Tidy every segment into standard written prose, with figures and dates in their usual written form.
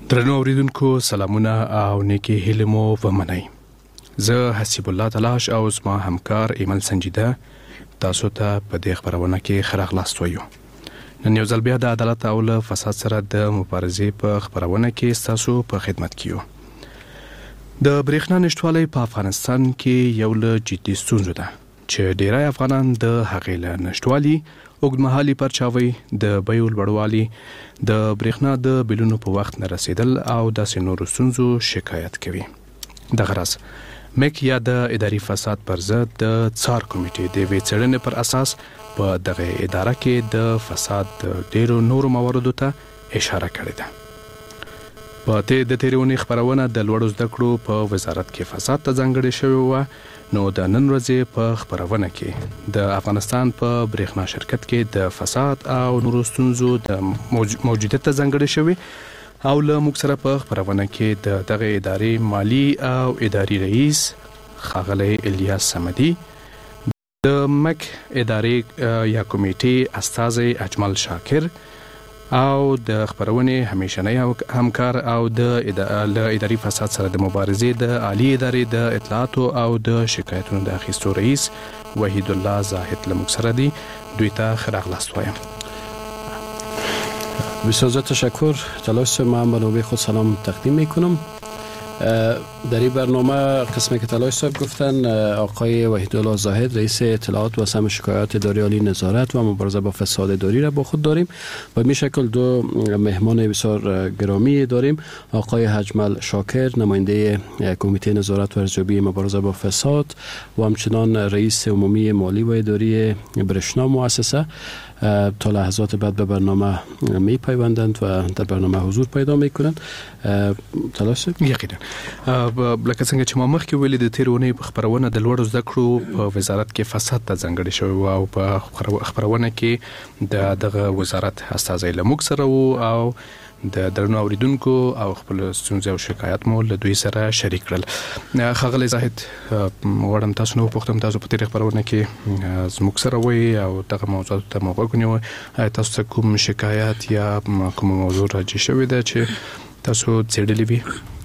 درنو اوریدونکو سلامونه او نیکی هیله مو ومنئ. زه حسیب الله تلاش او زما همکار ایمل سنجیده تاسو ته په دې خبرونه کې ښه راغلاست وایو. نن یو ځل بیا د عدالت او له فساد سره د مبارزې په خبرونه کې تاسو په خدمت کې یو. د برېښنا نشټوالۍ په افغانستان کې یو له جدي ستونزو ده چې ډیری افغانان د هغې له نشټوالي اوږدمهالي پرچاوي د بیو لوړوالي د برېښنا د بلونو په وخت نه رسیدل او داسې نورو ستونزو شکایت کوي. دغه راز مک یا د اداري فساد پر ضد د څار کمیټې د وی څېړنې پر اساس په دغه اداره کې د فساد د ډیرو نورو مواردو ته اشاره کړې ده. په د تیرونی خبرونه د لوړو زده کړو په وزارت کې فساد ته ځانګړې شوی و. نو د نن ورځې په خبرونه کې د افغانستان په برېښنا شرکت کې د فساد او نورو ستونزو د موجودیت ته ځانګړې شوی او له موږ سره په خبرونه کې د دغه ادارې مالی او اداري رئیس ښاغلی الیاس صمدي، د مک ادارې یا کمیټې استازی اجمل شاکر او د خبرونې همیشنی همکار او د اداري فساد سره د مبارزې د عالی ادارې د اطلاعاتو او د شکایتونو د اخیستو رئیس وحید الله زاهد له موږ سره دی. دوی ته ښه راغلاست وایم. بسیار تشکر. تلاش ما منابع خود سلام تقدیم میکنم. در این برنامه قسمی که تلاش صاحب گفتن آقای وحید الله زاهد رئیس اطلاعات و سم شکایات اداره عالی نظارت و مبارزه با فساد اداری را با خود داریم و به شکل دو مهمان بسیار گرامی داریم. آقای اجمل شاکر نماینده کمیته نظارت و ارزیابی مبارزه با فساد و همچنان رئیس عمومی مالی و اداری برېښنا مؤسسه تا لحظات بعد به برنامه می پیوندند و در برنامه حضور پیدا میکنند. تلاش یقینا لکه څنګه چې ما مخکې ویلي د تیرونی په خبرونه د لوړو زده کړو په وزارت کې فساد ته ځانګړې شوی او په خبرونه کې دغه وزارت استازی له موږ سره وو او د درنو اوریدونکو او خپل ستونزې او شکایات مو له دوی سره شریک کړل. ښاغلی زاهد غواړم تاسو نو پوښتم، تاسو په تیرې خبرونه کې زموږ سره وئ او دغه موضوعاتو ته مو غوږ ونیوئ. آیا تاسو ته کوم شکایت یا کوم موضوع راجع شوې ده چې تاسو څېړلې وي؟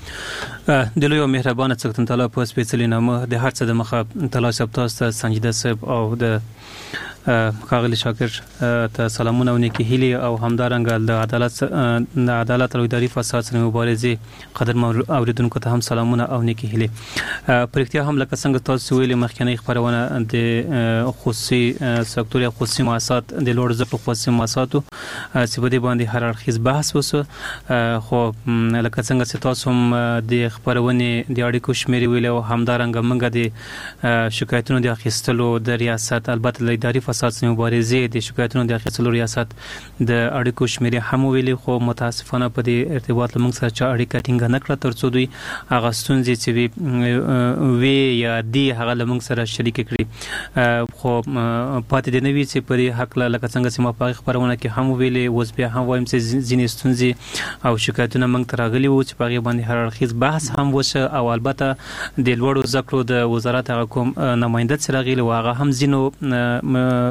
د لوی او مهربانه څښتن تعالی په سپېڅلي نامه د هر څه د مخه تلاش صاحب تاسو ته سنجیده صاحب او د ښاغلي شاکر ته سلامونه او نیکې هیلې او همدارنګه د عدالت او اداري فساد سره مبارزې قدر اوریدونکو ته هم سلامونه او نیکې هیلې. په رښتیا هم لکه څنګه تاسو ویلي مخکنی خبرونه د خصوصي سکتور یا خصوصي مؤسسات د لوړ زده کړو خصوصي مؤسساتو چې په دې باندې هر اړخیز بحث وسو. خو لکه څنګه چې تاسو هم د خبرونې د اړیکو شمیرې ویلي او همدارنګه موږ د شکایتونو د اخیستلو د ریاست البته د اداري فساد سره مبارزې د شکایتونو د اخیستلو ریاست د اړیکو شمیرې هم ویلي، خو متاسفانه په دې ارتباط له موږ سره چا اړیکه ټینګه نه کړه تر څو دوی هغه ستونزې چې وي یا دي هغه له موږ سره شریکې کړي. خو پاتې دې نه وي چې په دې هکله لکه څنګه چې ما په خبرونه کې هم ویلي، اوس بیا هم وایم چې ځینې ستونزې او شکایتونه موږ ته راغلي وو چې په هغې باندې هر اړخیز بحث هم وشه او البته د لوړو زده کړو د وزارت هغه کوم نماینده چې راغلی و هغه هم ځینو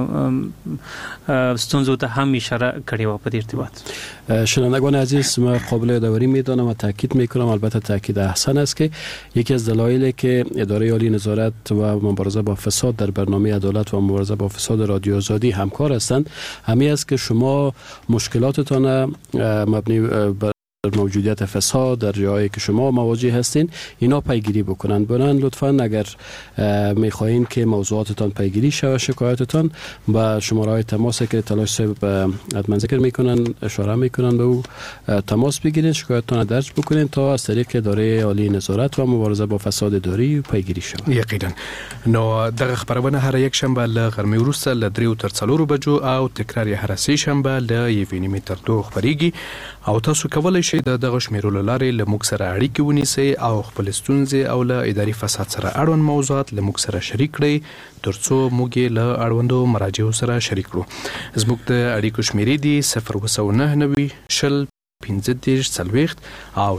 ستونزو ته هم اشاره کړې و په دې ارتباط. شنوندگان عزیز، ما قابل داوری میدانم و تاکید میکنم، البته تاکید احسن است، که یکی از دلایلی که اداره عالی نظارت و مبارزه با فساد در برنامه عدالت و مبارزه با فساد رادیو آزادی همکار هستند همین است که شما مشکلاتتان مبنی بر موجودیت فساد در جایی که شما مواجه هستین اینا پیگیری بکنند. برن لطفاً اگر میخواهین که موضوعاتتان پیگیری شود شکایتتان با شماره تماس که تلاش صاحب حتما ذکر میکنن اشاره میکنن به او تماس بگیرید، شکایتتان درج بکنید تا از طریق اداره عالی نظارت و مبارزه با فساد اداری پیگیری شود. یقینا. نو دغه خبرونه هر یک شنبه له غرمې وروسته له 3 تر 4 بجو او تکرار یې هر سه شنبه له 1 تر 2 خبريږي او تاسو کولای شئ دغه شمیرولو لارې له موږ سره اړیکې ونیسئ او خپل ستونزې او له اداري فساد سره اړوند موضوعات له موږ سره شریک کړئ ترڅو موږ یې له اړوندو مراجعو سره شریک کړو. زموږ د اړیکو شمیرې دي 0990 شل 15 40 او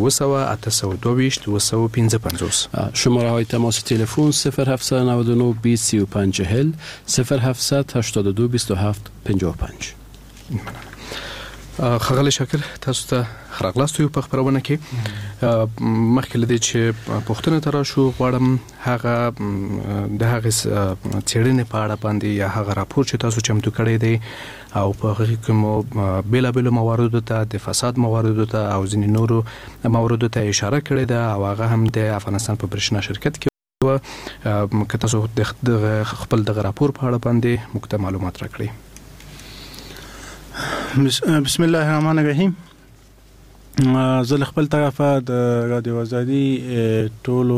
0 شماره های تماس تلفن 0799 20 35 40 0782 27 55. خغل شکر تاسو ته خراغلاستو په خبرونه کې مخکې لدی چې پښتنه تر شو غواړم هغه د هغه چیرې په اړه باندې یا هغه راپور چې تاسو چمتو کړی دی او په هغه کې مو بیلابل موارد ته د فساد موارد ته او ځینې نورو موارد ته اشاره کړې ده او هغه هم د افغانستان په برښنا شرکت کې و که تاسو د خپل د راپور په اړه باندې مکمل معلومات راکړئ. بسم الله الرحمن الرحیم. زه خپل طرفه د رادیو آزادي ټولو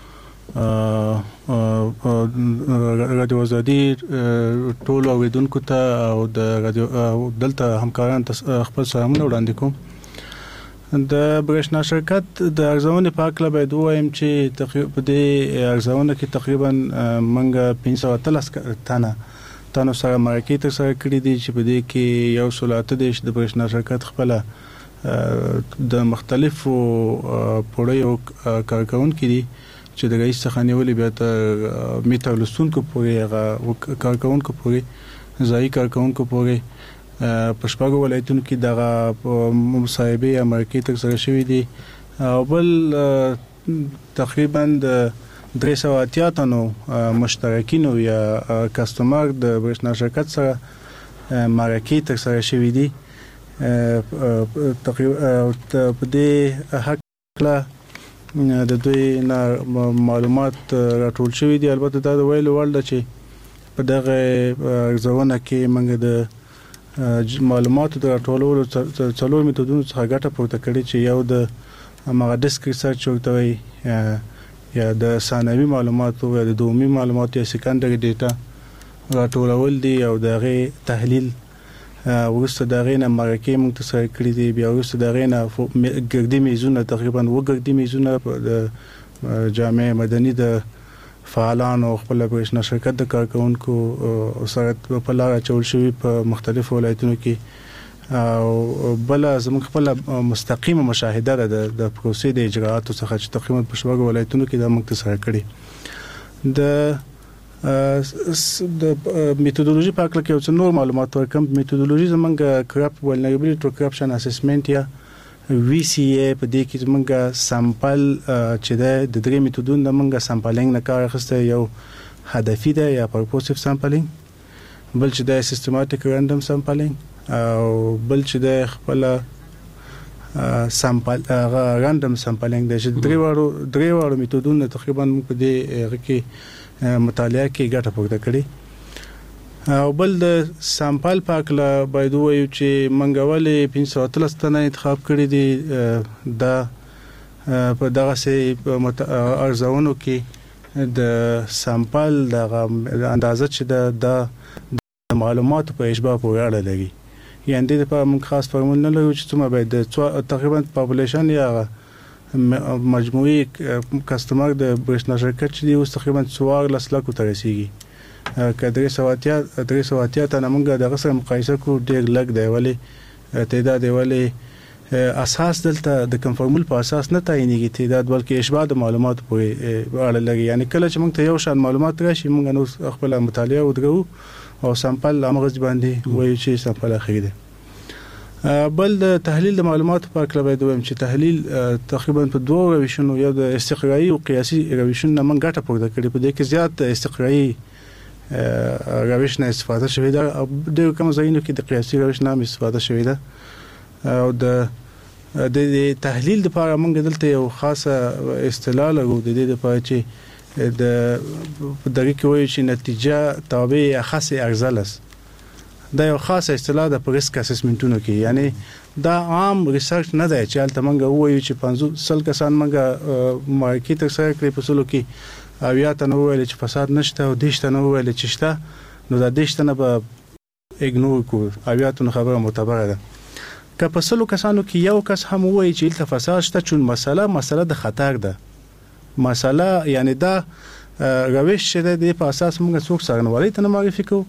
رادیو آزادي ټولو اوریدونکو ته او د رادیو دلته همکاران خپل سلامونه وړاندې کوم. د برښنا شرکت د ارزونې په اړه باید وایم چې تقریبا د ارزونه کې تقریبا منګه 513 تانو سره مرکې تر سره کړې دي چې په دې کې یو سلاته د برښنا شرکت خپل د مختلفو پړیو کارکونکو دي چې د رئیس څخه نیولې بیا ته میټر لسونکو پورې کارکونکو پورې ځای کارکونکو پورې په شپږو ولایتونو کې دغه مصاحبه یا مرکې تر سره شوې دي او بل تقریبا د 380 تنو مشترکینو یا کسٹمر د برښنا شرکت سره مرکې تر سره شوې دي. تقریبا په دې حق د دوی معلومات راټول شوې دي. البته دا د ویلو وړ ده چې په دغه ارزونه کې موږ د معلوماتو د راټولولو څلور میتودونو څخه ګټه پورته کړې چې یو د هغه ډیسک ریسرچ ورته وایي یا د ثانوي معلوماتو یا د دومي معلوماتو یا سکندري ډیټا راټولول دي او دغه تحلیل ورسته دغه نه مرکې موږ ته سره کړې دي. بیا ورسته دغه نه ګردي میزونه تقریبا وګردي میزونه د جامع مدني د فعالانو خپل برښنا شرکت د کارکونکو سره په لار چول شوی په مختلفو ولایتونو کې او بل زموږ خپل مستقیمه مشاهده ده د پروسې د اجراءاتو څخه چې تقریبا په شپږ ولایتونو کې د موږ سره کړی. د میتودولوژي په اړه کې یو څه نور معلومات ورکم. میتودولوژي زموږ کرپ ولنربیلیټی ټو کرپشن اسسمنت یا VCA په دې کې زموږ سامپل چې د درې میتودونو د موږ سامپلینګ نه کار اخیسته. یو هدفي ده یا پرپوزیټیو سامپلینګ، بل چې د سیستماتیک رانډم سامپلینګ او بل چې د خپل سامپل رانډم سامپلینګ د درې وړو میتودونو تقریبا په دې هغه کې مطالعه کې ګټه پورته کړې. او بل د سامپل پاکله باید وایو چې منګولې 513 تنه انتخاب کړي دي. دا په دغه سي ارزونو کې د سامپل د اندازه چې د معلوماتو په اشباه پورې اړه لري. یعنی د په موږ خاص فارمول نه لرو چې څومره باید تقریبا پاپولیشن یا مجموعي کسٹمر د برښنا شرکت چې دی اوس تقریبا 14 لک ته رسیږي. کډري سواتیا ته موږ دغه سره مقایسه کو ډېر لګ دی ولی تعداد ولی اساس دلته د کنفورمول په اساس نه تعینېږي تعداد بلکې اشباه د معلومات پورې اړه لري. یعنی کله چې موږ ته یو شان معلومات راشي موږ نو خپل مطالعه ودرو او سامپل امغز باندې وایي چې سامپل اخیری دی. بل د تحلیل د معلوماتو په اړه باید وایم چې تحلیل تقریبا په دوه روشونو یو د استقرایی او قیاسي روشونو نه موږ ګټه پورته کړې. په دې کې زیات استقرایی روش نه استفاده شوې ده او د کوم ځایونو کې د قیاسي روش نه استفاده شوې ده. او د تحلیل لپاره موږ دلته یو خاصه اصطلاح لرو د دې لپاره چې د دغه کې وایي چې نتیجه تابع یا خاصه ارزلس. دا یو خاصه اصطلاح د ریسک اسسمنټونو کې. یعنی دا عام ریسرچ نه دی چې البته موږ وایو چې 500 کسان موږ مارکیټ تر سره کړی په سلو کې او یا ته نو ویل چې فساد نشته او دیشته نو ویل چې شته نو دا دیشته نه به اګنور کو او یا ته خبره معتبره ده. که په سلو کسانو کې یو کس هم وایي چې البته فساد شته چون مسله د خطر ده مسله یعنی دا روش چې د په اساس موږ څوک څنګه ته معرفي کوو.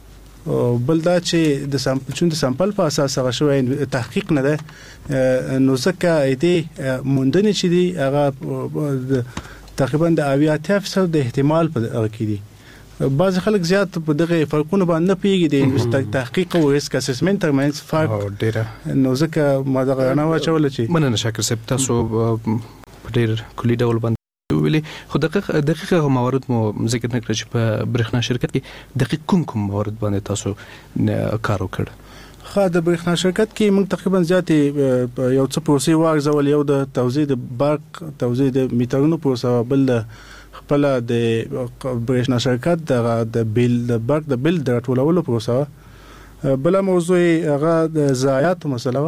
بل دا چې د سامپل په اساس هغه شوی تحقیق نه ده نو ځکه دې موندنې چې دی هغه تقریبا د 80% د احتمال په کې دي بعض خلک زیات په دغه فرقونه باندې نه پیږي د تحقیق او ریسک اسسمنت ترمنځ فرق ډیره نو ځکه ما دغه نه واچول چې مننه شاکر صاحب تاسو په ډیر کلی ډول باندې ویلي خو دقیق موارد مو ذکر نه کړی چې په برېښنا شرکت کې دقیق کوم موارد باندې تاسو کار وکړ خا د برېښنا شرکت کې موږ تقریبا زیاتې یو څه پروسې وارزول یو د توزیع د برق توزیع د میټرونو پروسه بل خپل د برېښنا شرکت د برق د بیل د ټولولو پروسه بل موضوع هغه د ضایعاتو مسله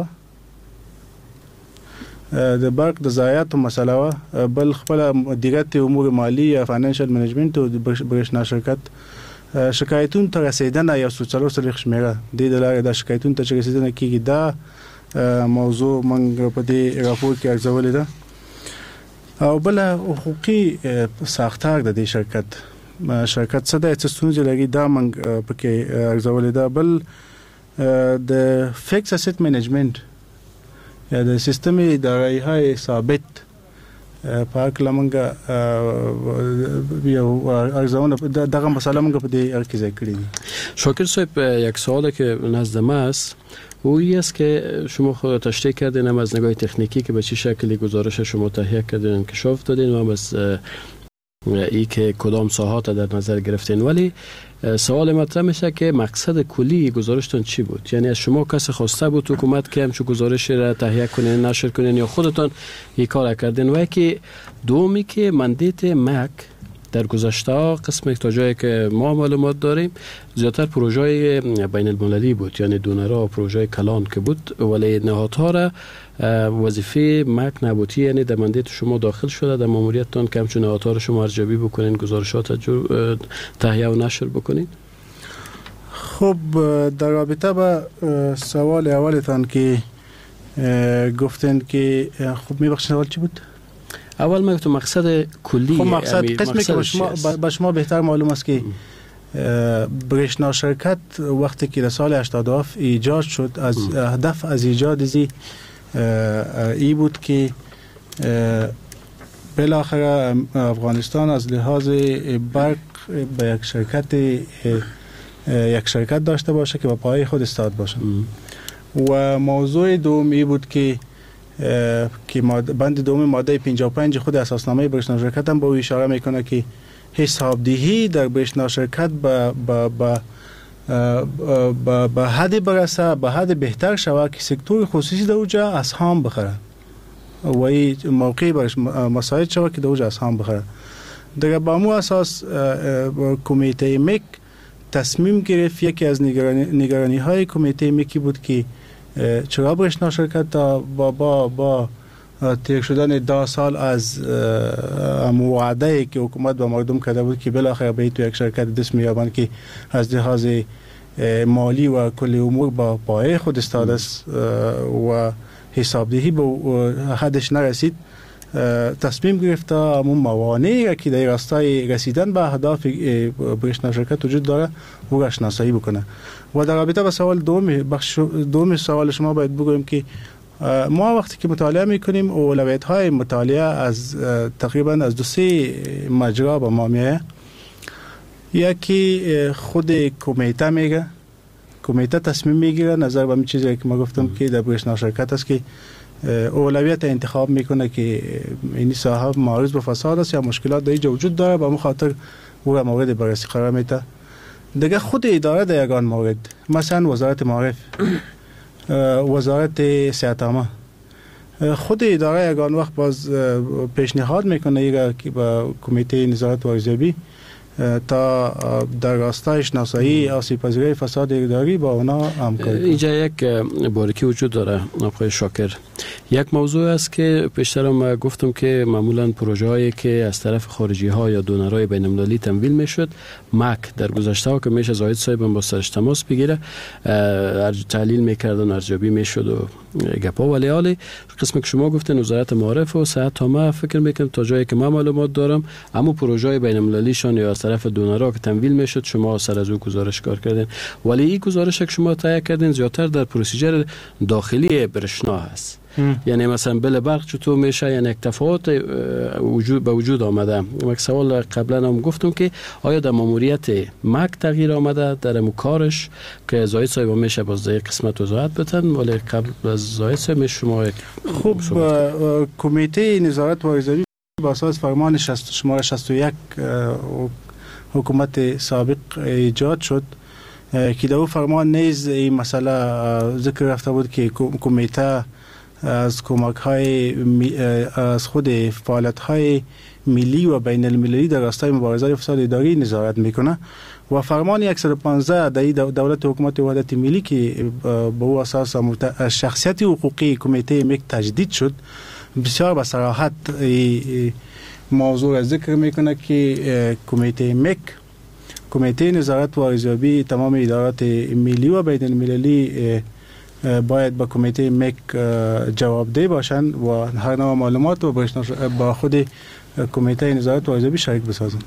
د برق د ضایعاتو مسله بل خپل مدیریت امور مالی یا فاینانشل منیجمنت او د برېښنا شرکت شکایتون ته رسیدنه یا سوچلو شمیره د لارې د شکایتون ته رسیدنه کیږي دا موضوع موږ په دې راپور کې ارزولې ده او بل حقوقي ساختار د دې شرکت څه د ستونزې لري دا موږ پکې ارزولې ده بل د فکس اسټ منیجمنت یا د سیستم اداري های ثابت پاک لمنګه یو ارزونه دغه مسئله موږ په دې ارکیزه کړې دي شاکر صاحب یک سوالی که نزد ما است و این است که شما خود تشریح کردین هم از نگاه تکنیکی که به چه شکلی گزارش شما تهیه کردین انکشاف دادین و هم از ای که کدام ساحات در نظر گرفتین ولی سوال مطرح میشه که مقصد کلی گزارشتون چی بود؟ یعنی از شما کسی خواسته بود حکومت که همچون گزارشی را تهیه کنین نشر کنین یا خودتان این کار کردین و یکی دومی که مندیت مک در گذشته ها قسم تا جایی که ما معلومات داریم زیادتر پروژه بین المللی بود یعنی دونرها پروژه کلان که بود ولی نهادها را وظیفه مک نبودی یعنی در مندیت شما داخل شده در ماموریتتان که همچون نهادها را شما ارزیابی بکنین گزارشات تهیه و نشر بکنین. خب در رابطه با سوال اولتان که گفتن که خب میبخشید سوال چی بود؟ اول ما گفتم مقصد کلی خب مقصد قسمی که به شما بهتر معلوم است که برېښنا شرکت وقتی که در سال 87 ایجاد شد از هدف از ایجاد ای بود که بالاخره افغانستان از لحاظ برق به یک شرکت داشته باشه که با پای خود استاد باشه و موضوع دومی بود که بند دوم ماده 55 خود اساسنامه برېښنا شرکت هم با اشاره میکنه که حسابدهی در برېښنا شرکت به حد برسه به حد بهتر شود که سکتور خصوصی در اوجا اسهام بخره و این موقعی برش مساعد شود که در اوجا اسهام بخره دیگه با مو اساس کمیته مک تصمیم گرفت یکی از نگرانی های کمیته مکی بود که چرا برېښنا شرکت با تیر شدن 10 سال از وعده که حکومت به مردم کرده بود که بالاخره به تو یک شرکت دست میابند که از لحاظ مالی و کلی امور با پای خود استاد است و حسابدهی به حدش نرسید تصمیم گرفت همون موانعی که در راستای رسیدن به اهداف برېښنا شرکت وجود داره او را شناسایی بکنه و در رابطه با سوال دوم سوال شما باید بگویم که ما وقتی که مطالعه میکنیم اولویت های مطالعه از تقریبا از 2-3 مجرا با ما میایه یکی خود کمیته میگه کمیته تصمیم میگیره نظر به این چیزی که ما گفتم که در برېښنا شرکت است که اولویت انتخاب میکنه که این ساحه معرض به فساد است یا مشکلات در اینجا وجود داره به خاطر او را مورد بررسی قرار میده دیگه خود اداره در یگان مورد مثلا وزارت معارف وزارت صحت عامه خود اداره یگان وقت باز پیشنهاد میکنه که با کمیته نظارت و ارزیابی تا در راستای شناسایی آسیب‌پذیری فساد اداری با اونا همکاری کنه. اینجا یک باریکی وجود داره آقای شاکر. یک موضوع است که پیشتر ما گفتم که معمولا پروژه هایی که از طرف خارجی ها یا دونرهای بین المللی تمویل میشد مک در گذشته ها که میشه زاهد صاحب با سرش تماس بگیره تحلیل میکردن ارزیابی میشد و گپا ولی حالی قسمی که شما گفتین وزارت معارف و صحت عامه فکر میکنم تا جایی که من معلومات دارم اما پروژه های بین المللی شان یا از طرف دونرها که تمویل میشد شما سر از او گزارش کار کردین، ولی این گزارش که شما تهیه کردین زیادتر در پروسیجر داخلی برشنا هست. یعنی مثلا بل برق چطور میشه، یعنی یک تفاوت به وجود آمده. یک سوال قبلا هم گفتم که آیا در ماموریت مک تغییر آمده در کارش که زاید صاحب میشه باز در قسمت وضاحت بتن، ولی قبل از زاید صاحب شما خوب کمیته نظارت و ارزیابی با اساس فرمان شماره 61 حکومت سابق ایجاد شد که در فرمان نیز این مسئله ذکر رفته بود که کمیته از کمک های از خود فعالیت های ملی و بین المللی در راستای مبارزه فساد اداری نظارت میکنه و فرمان 115 در دولت حکومت وحدت ملی که به او اساس شخصیت حقوقی کمیته مک تجدید شد بسیار به صراحت موضوع را ذکر میکنه که کمیته مک، کمیته نظارت و ارزیابی تمام ادارات ملی و بین المللی باید با کمیته مک جوابدهی باشند و هر نوع معلومات و با خود کمیته نظارت و ارزیابی شریک بسازند.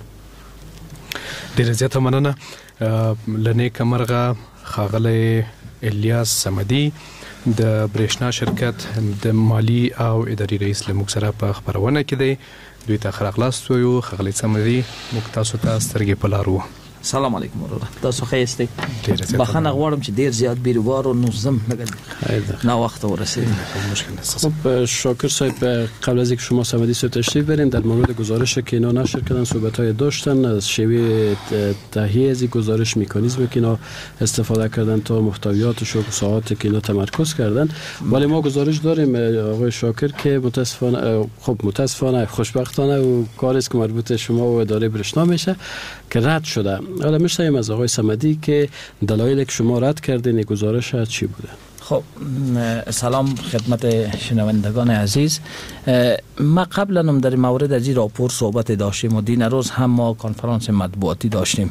ډیره زیاته مننه. لنیک مرغه خاغلی الیاس سمدی د برېښنا شرکت د مالی او اداري رئیس له موږ سره په خبرونه کې دی. دوی ته ښه راغلاست وایو. خاغلی سمدی موږ تاسو ته سترګې په لار وو. سلام علیکم ورحمت تاسو خیسته. بخښنه غواړم چې ډیر زیات بیروبار او نظم نه وخت ورسید. خب شاکر صاحب، قبل از اینکه شما سمدی سو تشریف برین در مورد گزارش که اینا نشر کردن صحبت‌های داشتن از شیوه تهیه از گزارش، مکانیزمی که اینا استفاده کردن تا محتویاتش و ساعاتی که اینا تمرکز کردن. ولی ما گزارش داریم آقای شاکر که متاسفانه خوشبختانه و کاری است که مربوط شما و اداره برشنا میشه که رد شده. حالا میشنویم از آقای سمدی که دلایلی که شما رد کردین گزارش چی بوده؟ خب سلام خدمت شنوندگان عزیز. ما قبلا هم در مورد از این راپور صحبت داشتیم و دین روز هم ما کنفرانس مطبوعاتی داشتیم.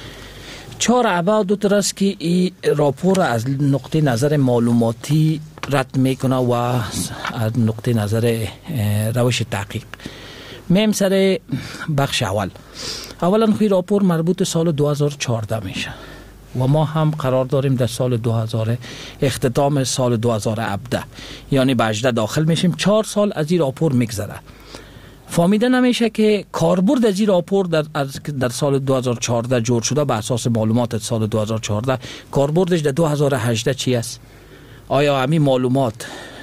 4 ابعاد است که این راپور از نقطه نظر معلوماتی رد میکنه و از نقطه نظر روش تحقیق. میم سر بخش اولا خوی راپور مربوط سال 2014 میشه و ما هم قرار داریم در سال 2000 اختتام سال 2017 یعنی به 18 داخل میشیم. 4 سال از این راپور میگذره. فهمیده نمیشه که کاربرد از این راپور در سال 2014 جور شده به اساس معلومات سال 2014 کاربردش در 2018 چی است؟ آیا همین معلومات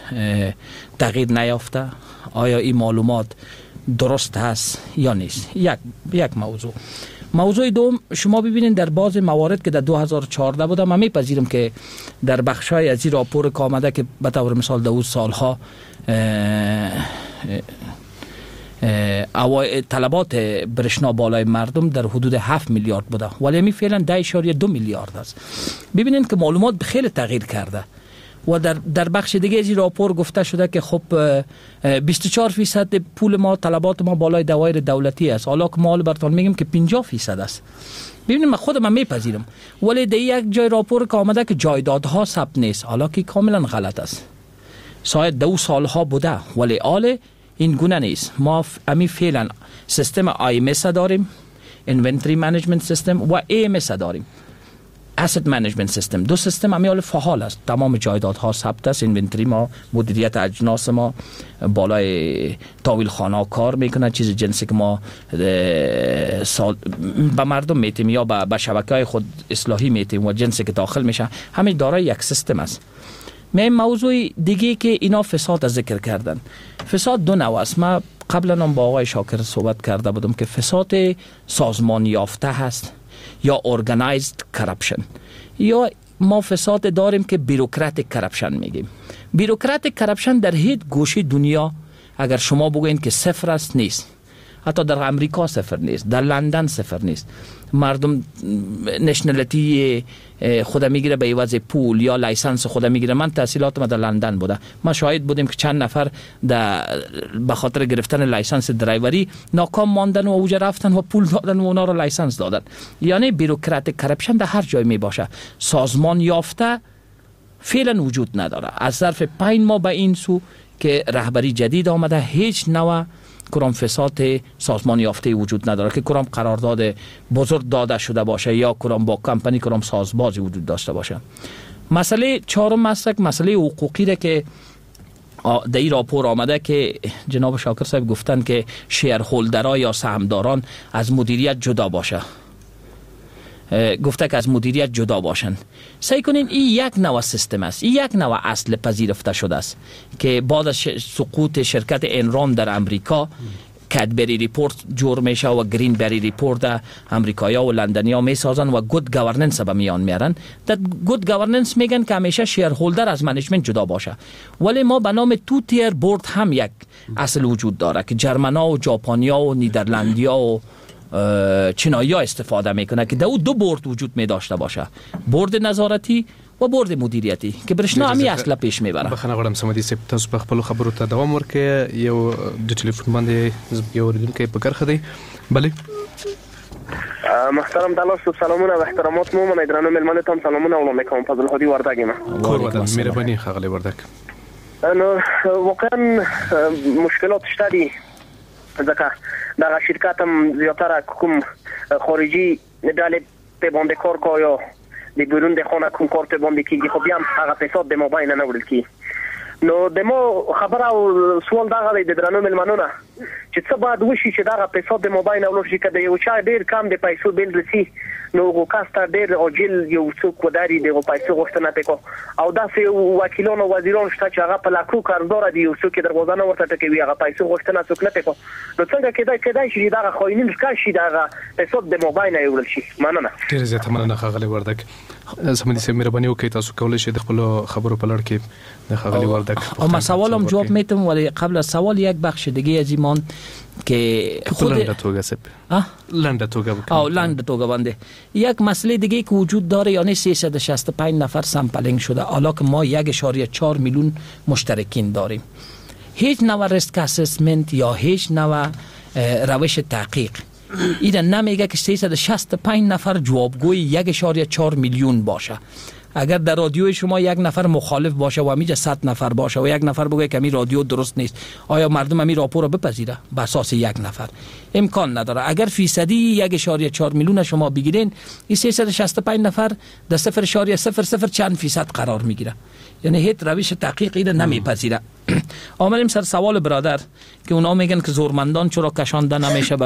تغییر نیافته؟ آیا این معلومات درست هست یا نیست؟ یک موضوع دوم، شما ببینید در بعض موارد که در 2014 بوده، من میپذیرم که در بخشای از این راپور که آمده که به طور مثال در اون سالها طلبات برشنا بالای مردم در حدود 7 میلیارد بوده ولی می فعلا 10.2 میلیارد است. ببینید که معلومات خیلی تغییر کرده و در بخش دیگه از این راپور گفته شده که خب 24% پول ما طلبات ما بالای دوایر دولتی است. حالا که ما براتون میگم که 50% است. ببینید من خودم میپذیرم ولی در یک جای راپور که آمده که جایدادها ثبت نیست، حالا که کاملا غلط است. شاید 2 سالها بوده ولی آله این گونه نیست. ما امی فعلا سیستم IMS داریم، Inventory Management System و AMS داریم، Asset Management System. 2 سیستم امیال فعال است. تمام جایدادها ثبت است. اینونتری ما، مدیریت اجناس ما بالای تاویل خانه کار میکنه. چیز جنسی که ما به مردم میتیم یا به شبکه‌های خود اصلاحی میتیم و جنسی که داخل میشه همین دارای یک سیستم است. موضوع دیگه که اینا فساد ذکر کردن. فساد 2 نوع است. ما قبلا هم با آقای شاکر صحبت کرده بودم که فساد سازمان یافته هست یا organized corruption یا ما فساد داریم که بیروکراتیک کرپشن میگیم. بیروکراتیک کرپشن در هیچ گوشه دنیا اگر شما بگوین که صفر است نیست. حتی در امریکا صفر نیست، در لندن صفر نیست. مردم نشنالیتی خود میگیره به عوض پول یا لایسنس خود میگیره. من تحصیلات ما در لندن بوده. ما شاهد بودیم که چند نفر به خاطر گرفتن لایسنس درایوری ناکام ماندن و اوج رفتن و پول دادن و اونا رو لایسنس دادن. یعنی بیروکراتیک کرپشن در هر جای می باشه. سازمان یافته فعلا وجود نداره. از ظرف 5 ماه به این سو که رهبری جدید آمده هیچ نوع کدام فساد سازمان یافته وجود نداره که کدام قرارداد بزرگ داده شده باشه یا کدام با کمپانی کدام سازبازی وجود داشته باشه. مسئله چهارم مسئله حقوقی را که در این راپور آمده که جناب شاکر صاحب گفتن که شیرهولدرها یا سهامداران از مدیریت جدا باشه، گفته که از مدیریت جدا باشن. سعی کنین این یک نوع سیستم است، این یک نوع اصل پذیرفته شده است که بعد از سقوط شرکت انران در امریکا کدبری ریپورت جور میشه و گرین بری ریپورت امریکایی‌ها و لندنی‌ها میسازن و گود گورننس به میان میارن. در گود گورننس میگن که همیشه شیرهولدر از منیجمنت جدا باشه، ولی ما به نام تو تیر بورد هم یک اصل وجود داره که جرمن‌ها و ژاپنی‌ها و نیدرلندی‌ها و چینایی‌ها استفاده میکنه که دو بورد وجود می داشته باشه، بورد نظارتی و بورد مدیریتی که برشنا همی اصلا پیش میبره. بخنه غواړم سمدي سپ تاسو په خپل خبرو ته دوام ورکړئ. یو د ټلیفون باندې یو اوریدونکو په کرخه دی. بله محترم دلاس، سلامونه و احترامات مو. من درنو ملمنه تام سلامونه اولم میکنم. فضل هادی وردک ما کور ودان مهرباني خغلی وردک. نو واقعا مشکلات شته ځکه دا شرکت هم زیاتره کوم خارجي ډلې په باندې کار کوي یا د بیرون د خانه کوم کار په باندې کیږي، خو بیا هم هغه فساد د مابین نه وړل کی. نو د مو خبره او سوال دا غوي د درنو ملمنونه چې څه باید وشي چې دا فساد د مابین اولو شي کده یو چا ډیر کم د پیسو بیل رسی نو وکاسته ډیر اوجل یو څوک وداري د پیسو غوښتنه وکړي او داسې وکیلان او وزیران شته چې هغه په لاکو کاردار دي یو څوک دروازه نه ورته ټکوي هغه پیسو غوښتنه څوک نه وکړي. نو څنګه کېدای شي دا خاينین ښکار شي دا فساد د مابین ایول شي. مننه. ډیر زیاته مننه خغلی وردک. سمدي سم مهرباني وکړئ تاسو کولای شئ د خپل خبرو په لړ کې د خغلی وردک اما سوالم جواب میتم، ولی قبل از سوال یک بخش دیگه از ایمان که خود لنده توگه سپ لنده توگه بنده یک مسئله دیگه که وجود داره، یعنی 365 نفر سامپلینگ شده، حالا که ما 1.4 میلیون مشترکین داریم. هیچ نوع ریسک اسسمنت یا هیچ نوع روش تحقیق اینا نمیگه که 365 نفر جوابگوی 1.4 میلیون باشه. اگر در رادیوی شما یک نفر مخالف باشه و همیشه 100 نفر باشه و یک نفر بگه که می رادیو درست نیست، آیا مردم همی راپور رو بپذیره بر اساس یک نفر؟ امکان نداره. اگر فیصدی 1.4 میلیون شما بگیرین، این 365 نفر در 0.00 چند فیصد قرار میگیره، یعنی هیچ روش تحقیقی را نمیپذیره. آمدیم سر سوال برادر که اونا میگن که زورمندان چرا کشانده نمیشه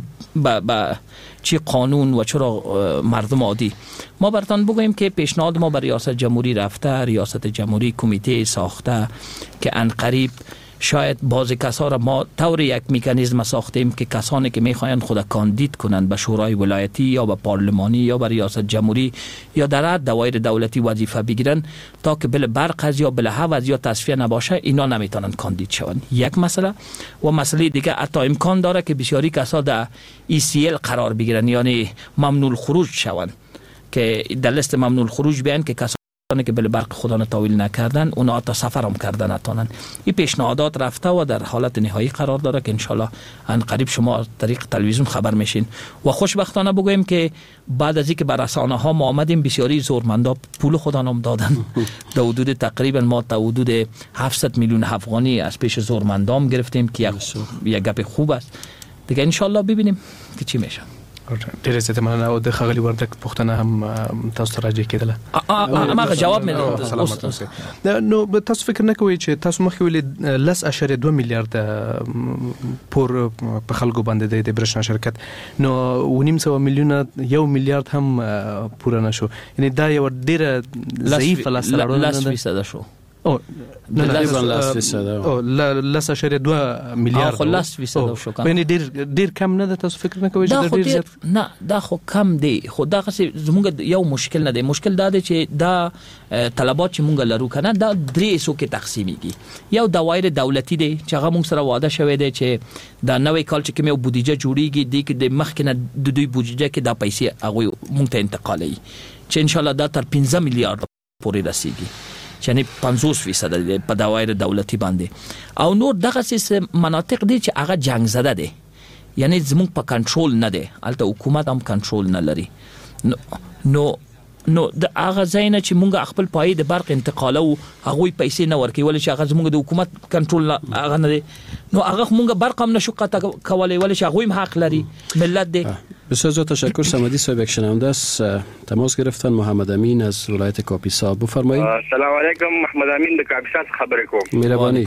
با چی قانون و چرا مردم عادی. ما براتون بگویم که پیشنهاد ما بر ریاست جمهوری رفته، ریاست جمهوری کمیته ساخته که عنقریب شاید بعضی کسا را ما طور یک مکانیزم ساختیم که کسانی که میخواین خود کاندید کنند به شورای ولایتی یا به پارلمانی یا به ریاست جمهوری یا در دوایر دولتی وظیفه بگیرن تا که بل برق یا بل حوض یا تصفیه نباشه، اینا نمیتونن کاندید شوند. یک مسئله. و مسئله دیگه حتی امکان داره که بسیاری کسا در ECL قرار بگیرن، یعنی ممنوع الخروج شوند، که در لیست ممنوع الخروج بیان که کسا که بل برق خودان تاویل نکردن اونا تا سفر هم کردن نتونن. این پیشنهادات رفته و در حالت نهایی قرار داره که انشالله ان قریب شما از طریق تلویزیون خبر میشین. و خوشبختانه بگویم که بعد از اینکه بر رسانه ها ما آمدیم، بسیاری زورمندا پول خودان هم دادن. در حدود تقریبا ما تا حدود 700 میلیون افغانی از پیش زورمندام گرفتیم که یک گپ خوب است دیگه. انشالله ببینیم که چی میشه. ډیره زیاته مننه. او د خغلی وردک پښتنه هم تاسو ته راځي کېدله. ما جواب مې سلامات اوسئ. نو تاسو فکر نه کوئ چې تاسو مخکې ویلي 10.2 میلیارډ پور په خلکو باندې د برښنا شرکت، نو 900 میلیونه 1 میلیارډ هم پوره نشو، یعنی دا یو ډیره ضعیفه لاسته راوړنه شو. او تقریبا لاس اشاره 2 میلیارد خلاص فیصد شو کم، یعنی ډیر کم نه ده. تاسو فکر نه کوئ چې ډیر زیات؟ نه دا خو کم دی، خو دا زموږ یو مشکل نه دی. مشکل دا دی چې دا طلبات چې مونږ لرو کنه دا درې سو کې تقسیمیږي. یو دوایر دولتي دی چې هغه مونږ سره وعده شوی دی چې دا نوې کال چې کوم یو بودیجه جوړیږي دی کې د مخکنه د دوی بودیجه کې دا پیسې هغه مونږ ته انتقالي چې ان شاء الله دا تر 15 میلیارد پورې رسیږي، یعنی 50% په دوایر دولتي باندې. او نور دغه سیس مناطق دي چې هغه جنگ زده دي، یعنی زموږ په کنټرول نه دي، البته حکومت هم کنټرول نه لري. نو نو د هغه ځای نه چې مونږ خپل پای د برق انتقالو هغه پیسې نه ورکوي ولې چې هغه زموږ د حکومت کنټرول هغه نه دی نو هغه مونږ برق هم نشو قطع کولای ولې چې هغه هم حق لري ملت دی. بسیار زیاد تشکر. صمدی صاحب یک شنونده است تماس گرفتن. محمد امین از ولایت کاپیسا بفرمایید. السلام علیکم. محمد امین د کاپیسا خبرې کوم. مهرباني.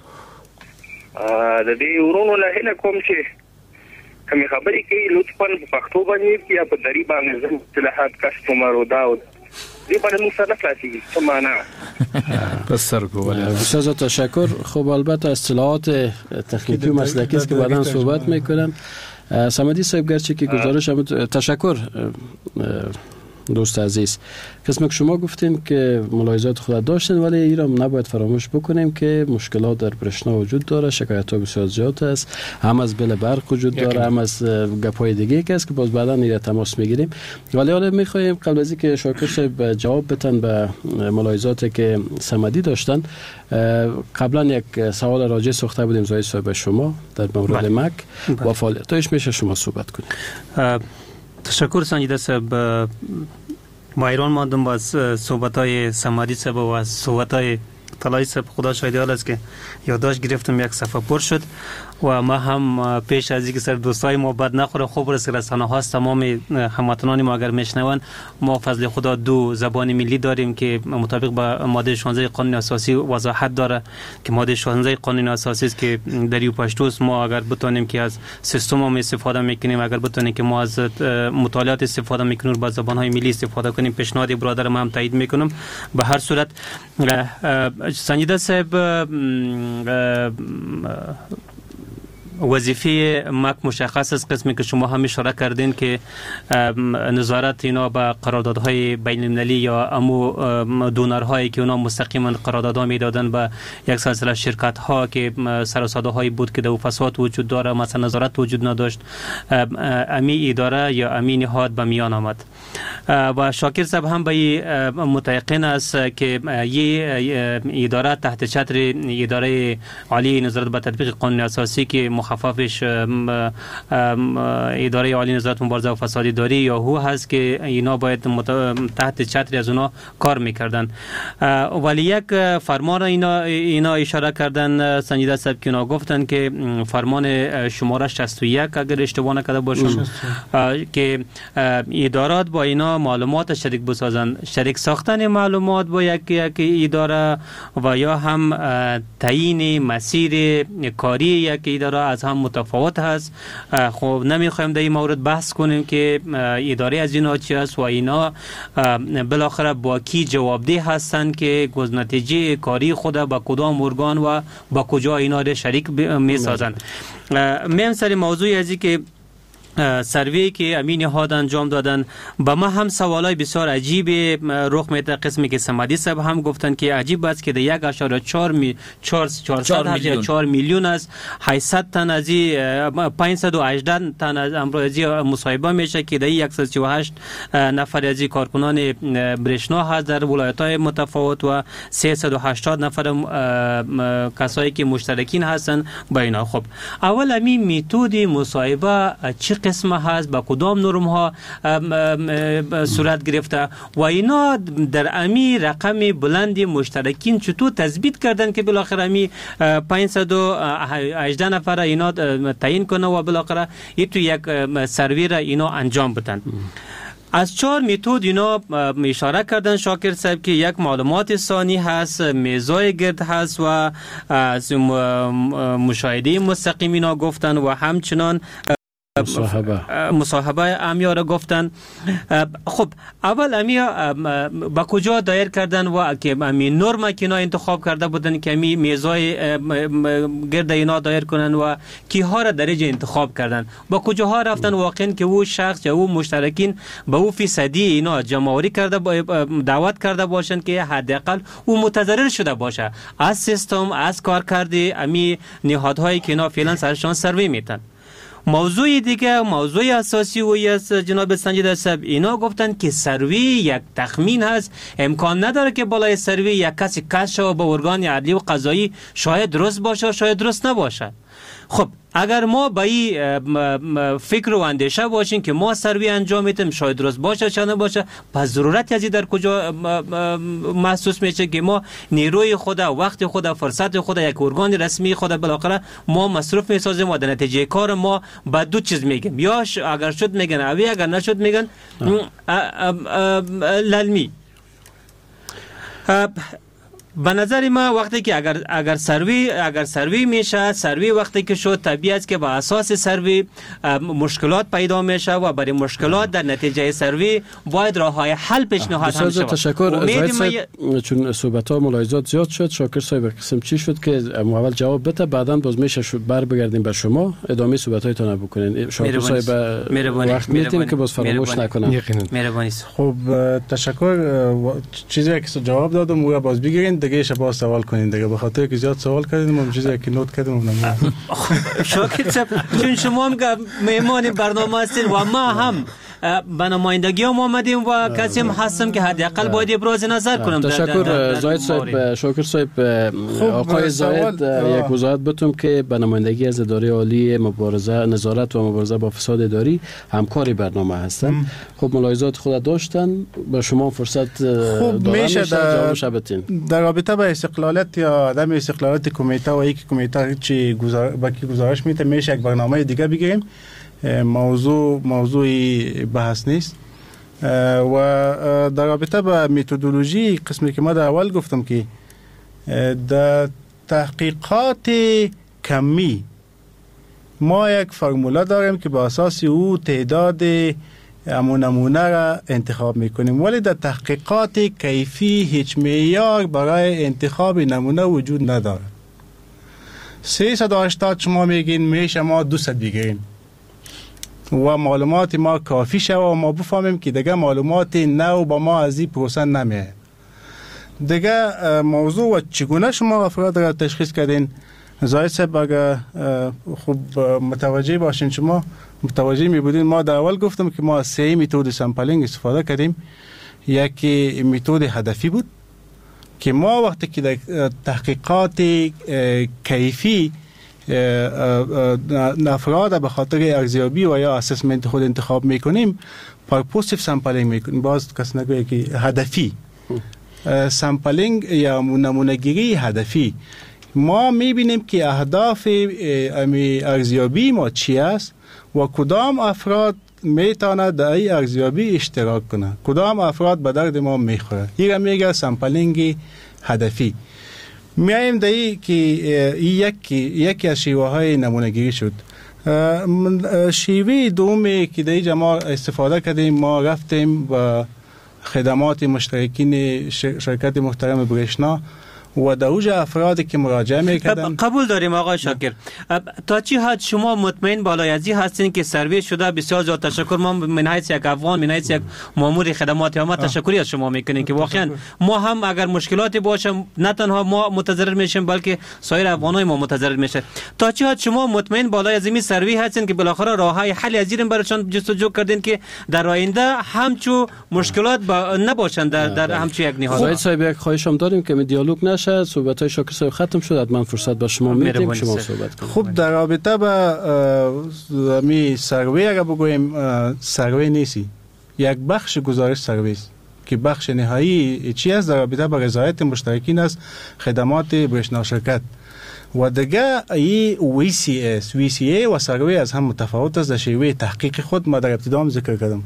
د دې ورونو له هله کوم چې کوم خبرې کوي لطفاً په پښتو باندې یا په دری باندې زم اصطلاحات کسٹمر او دا دې باندې موږ سره خلاصيږي څه معنا بسیار گوله. بسیار زیاد تشکر. خب البته اصطلاحات تخنیکی و مسلکی است که بعداً صحبت میکنم. صمدی صاحب گرچه که گزارش هم تشکر دوست عزیز. قسم که شما گفتین که ملاحظات خود داشتین ولی ایران نباید فراموش بکنیم که مشکلات در برشنا وجود داره. شکایت ها بسیار زیاد است، هم از بل برق وجود داره هم از گپای دیگه که است که باز بعدا ایران تماس میگیریم. ولی حالا میخوایم قبل از اینکه شاکر صاحب جواب بدن به ملاحظاتی که صمدی داشتن قبلا یک سوال راجع ساخته بودیم زای صاحب شما در مورد مک و فعالیتش میشه شما صحبت کنید. تشکر سنجیده صاحب. ما ایران ماندم با صحبت‌های صمدی صاحب و از صحبت‌های طلایی صاحب خدا شاهد حال است که یادداشت گرفتم یک صفحه پر شد و ما هم پیش از اینکه سر دوستای ما بد نخوره خوب رسانه ها تمام هموطنان ما اگر میشنون ما فضل خدا دو زبان ملی داریم که مطابق با ماده 16 قانون اساسی وضاحت داره که ماده 16 قانون اساسی است که در یو پشتوس ما اگر بتونیم که از سیستم هم استفاده میکنیم اگر بتونیم که ما از مطالعات استفاده میکنیم با زبان های ملی استفاده کنیم پیشنهاد برادر ما هم تایید میکنم. به هر صورت سنجیده صاحب وظیفه مک مشخص است. قسمی که شما هم اشاره کردین که نظارت اینا به قراردادهای بین المللی یا امو دونرهایی که اونا مستقیما قراردادها میدادن به یک سلسله شرکت ها که سر و ساده هایی بود که در فساد وجود داره مثلا نظارت وجود نداشت امی اداره یا امی نهاد به میان آمد و شاکر صاحب هم به متيقن است که یه اداره تحت چتر اداره عالی نظارت به تطبیق قانون اساسی که مخففش اداره عالی نظارت مبارزه و فساد داری یا هو هست که اینا باید تحت چتر از اونا کار میکردن ولی یک فرمان اینا اشاره کردن سنجیده صاحب که اینا گفتن که فرمان شماره 61 اگر اشتباه نکرده باشم که ادارات با اینا معلومات شریک بسازن. شریک ساختن معلومات با یک اداره و یا هم تعیین مسیر کاری یک اداره از هم متفاوت هست. خب نمیخوایم در این مورد بحث کنیم که اداره از اینا چی است و اینا بالاخره با کی جوابده هستند که نتیجه کاری خود با کدام ارگان و با کجا اینا را شریک میسازن. میم سر موضوع ازی که سروی که امین نهاد انجام دادن با ما هم سوالای بسیار عجیب رخ میده. قسمی که صمدی صاحب هم گفتن که عجیب است که در 1.4 میلیون از 800 تن از 518 تن از امروزی مصاحبه میشه که در 138 نفر از کارکنان برشنا هست در ولایت‌های متفاوت و 380 نفر کسایی که مشترکین هستن با اینا. خب اول همین میتود مصاحبه چه قسم هست با کدام نرم ها صورت گرفته و اینا در امی رقم بلند مشترکین چطور تثبیت کردن که بالاخره امی 518 نفر اینا تعیین کنه و بالاخره تو یک سروی را اینا انجام بدن. از 4 متد اینا اشاره کردن شاکر صاحب که یک معلومات ثانی هست، میزای گرد هست و از مشاهده مستقیم اینا گفتن و همچنان مصاحبه امیا را گفتن. خب اول امیا با کجا دایر کردن و که امی نرم که اینا انتخاب کرده بودن که امی میزای گرد اینا دایر کنن و کیها را درجه انتخاب کردن با کجاها رفتن واقعا که او شخص یا او مشترکین به او فیصدی اینا جمع‌آوری کرده دعوت کرده باشن که حداقل او متضرر شده باشه از سیستم از کارکرد امی نهادهایی که اینا فعلا سرشان سروی میتن. موضوع دیگه موضوع اساسی و از جناب سنجیده صاحب اینا گفتن که سروی یک تخمین هست، امکان نداره که بالای سروی یک کسی کش شود با ارگان عدلی و قضایی شاید درست باشه شاید درست نباشه. خب اگر ما به این فکر و اندیشه باشیم که ما سروی انجام میدیم، شاید درست باشه چه نباشه، پس ضرورت از در کجا محسوس میشه که ما نیروی خود، وقت خود، فرصت خود، یک ارگان رسمی خود بالاخره ما مصرف میسازیم و در نتیجه کار ما به دو چیز میگیم، یا اگر شد میگن اوی، اگر نشد میگن للمی. به نظر ما وقتی که اگر سروی میشه، سروی وقتی که شد طبیعی است که با اساس سروی مشکلات پیدا میشه و برای مشکلات در نتیجه سروی باید راههای حل پیشنهاد هم شود. تشکر زاید صاحب، چون صحبت ها ملاحظات زیاد شد. شاکر صاحب قسم چی شد که اول جواب بده، بعدا باز میشه بر بگردیم به شما ادامه صحبت هایتون بکنین. شاکر صاحب وقت میتیم که باز فراموش نکنم. مهربانی. خب تشکر. چیزی که جواب دادم و باز بگیرین دیگه شبا سوال کنین دیگه، به خاطر که زیاد سوال کردیم و چیزی که نوت کردیم. شاکر صاحب چون شما هم مهمان برنامه هستین و ما هم به نمایندگی هم آمدیم و کسی هم هستم که حداقل باید ابراز نظر کنم. تشکر زاید صاحب. شاکر صاحب، آقای زاید یک وضاحت بتون که به نمایندگی از اداره عالی نظارت و مبارزه با فساد اداری همکاری برنامه هستن. خب ملاحظات خود داشتن، به شما فرصت دادن میشه جوابش بدین. در رابطه با استقلالت یا عدم استقلالت کمیته و یک کمیته چی گزارش میده، میشه یک برنامه دیگه بگیریم. موضوعی بحث نیست. و در رابطه با متدولوژی قسمی که ما در اول گفتم که در تحقیقات کمی ما یک فرموله داریم که با اساس او تعداد نمونه را انتخاب میکنیم، ولی در تحقیقات کیفی هیچ معیار برای انتخاب نمونه وجود نداره. 380 شما میگین، میشه ما 200 بگیریم و معلومات ما کافی شد و ما بفهمیم که دیگه معلومات نو با ما از این پروسه نمیه. دیگه موضوع و چگونه شما افراد را تشخیص کردین، زاید صاحب اگر خوب متوجه باشین، شما متوجه می بودین ما در اول گفتم که ما 3 متد سامپلینگ استفاده کردیم. یکی متد هدفی بود که ما وقتی که در تحقیقات کیفی افراد به خاطر ارزیابی و یا اسسمنت خود انتخاب میکنیم، پرپوزیتیو سامپلینگ میکنیم. باز کس نگویه که هدفی سامپلینگ یا نمونه‌گیری هدفی، ما میبینیم که اهداف ارزیابی ما چی است و کدام افراد میتونه در این ارزیابی اشتراک کنه، کدام افراد به درد ما میخوره. این میگه سامپلینگ هدفی. میایم دایی که یکی از شیوه های نمونه‌گیری شد. شیوه دومی که در اینجا ما استفاده کردیم، ما رفتیم و خدمات مشترکین شرکت محترم برشنا و در اوج افرادی که مراجعه میکردن. قبول داریم آقای شاکر. تا چی حد شما مطمئن بالایزی هستین که سروی شده؟ بسیار زیاد تشکر. ما من حیث یک افغان، من حیث یک مامور خدمات عامه تشکری از شما میکنیم که واقعا ما هم اگر مشکلاتی باشه نه تنها ما متضرر میشیم بلکه سایر افغانای ما متضرر میشه. تا چی حد شما مطمئن بالایزی سروی هستین که بالاخره راههای حل ازیرم براشون جستجو کردین که در آینده همچو مشکلات نباشن در همچو یک نهاد؟ زاید صاحب یک خواهشم داریم که دیالوگ نشه. صحبت‌های شاکر صاحب ختم شد، من فرصت به شما میدیم شما صحبت کنید. خوب، در رابطه با می سروی اگر بگویم، سروی نیستی، یک بخش گزارش سروی است که بخش نهایی چی است در رابطه با رضایت مشترکین است خدمات برشنا شرکت و دیگه ای VCA و سروی از هم متفاوت است. در شیوه تحقیق خود ما در ابتدا هم ذکر کردم.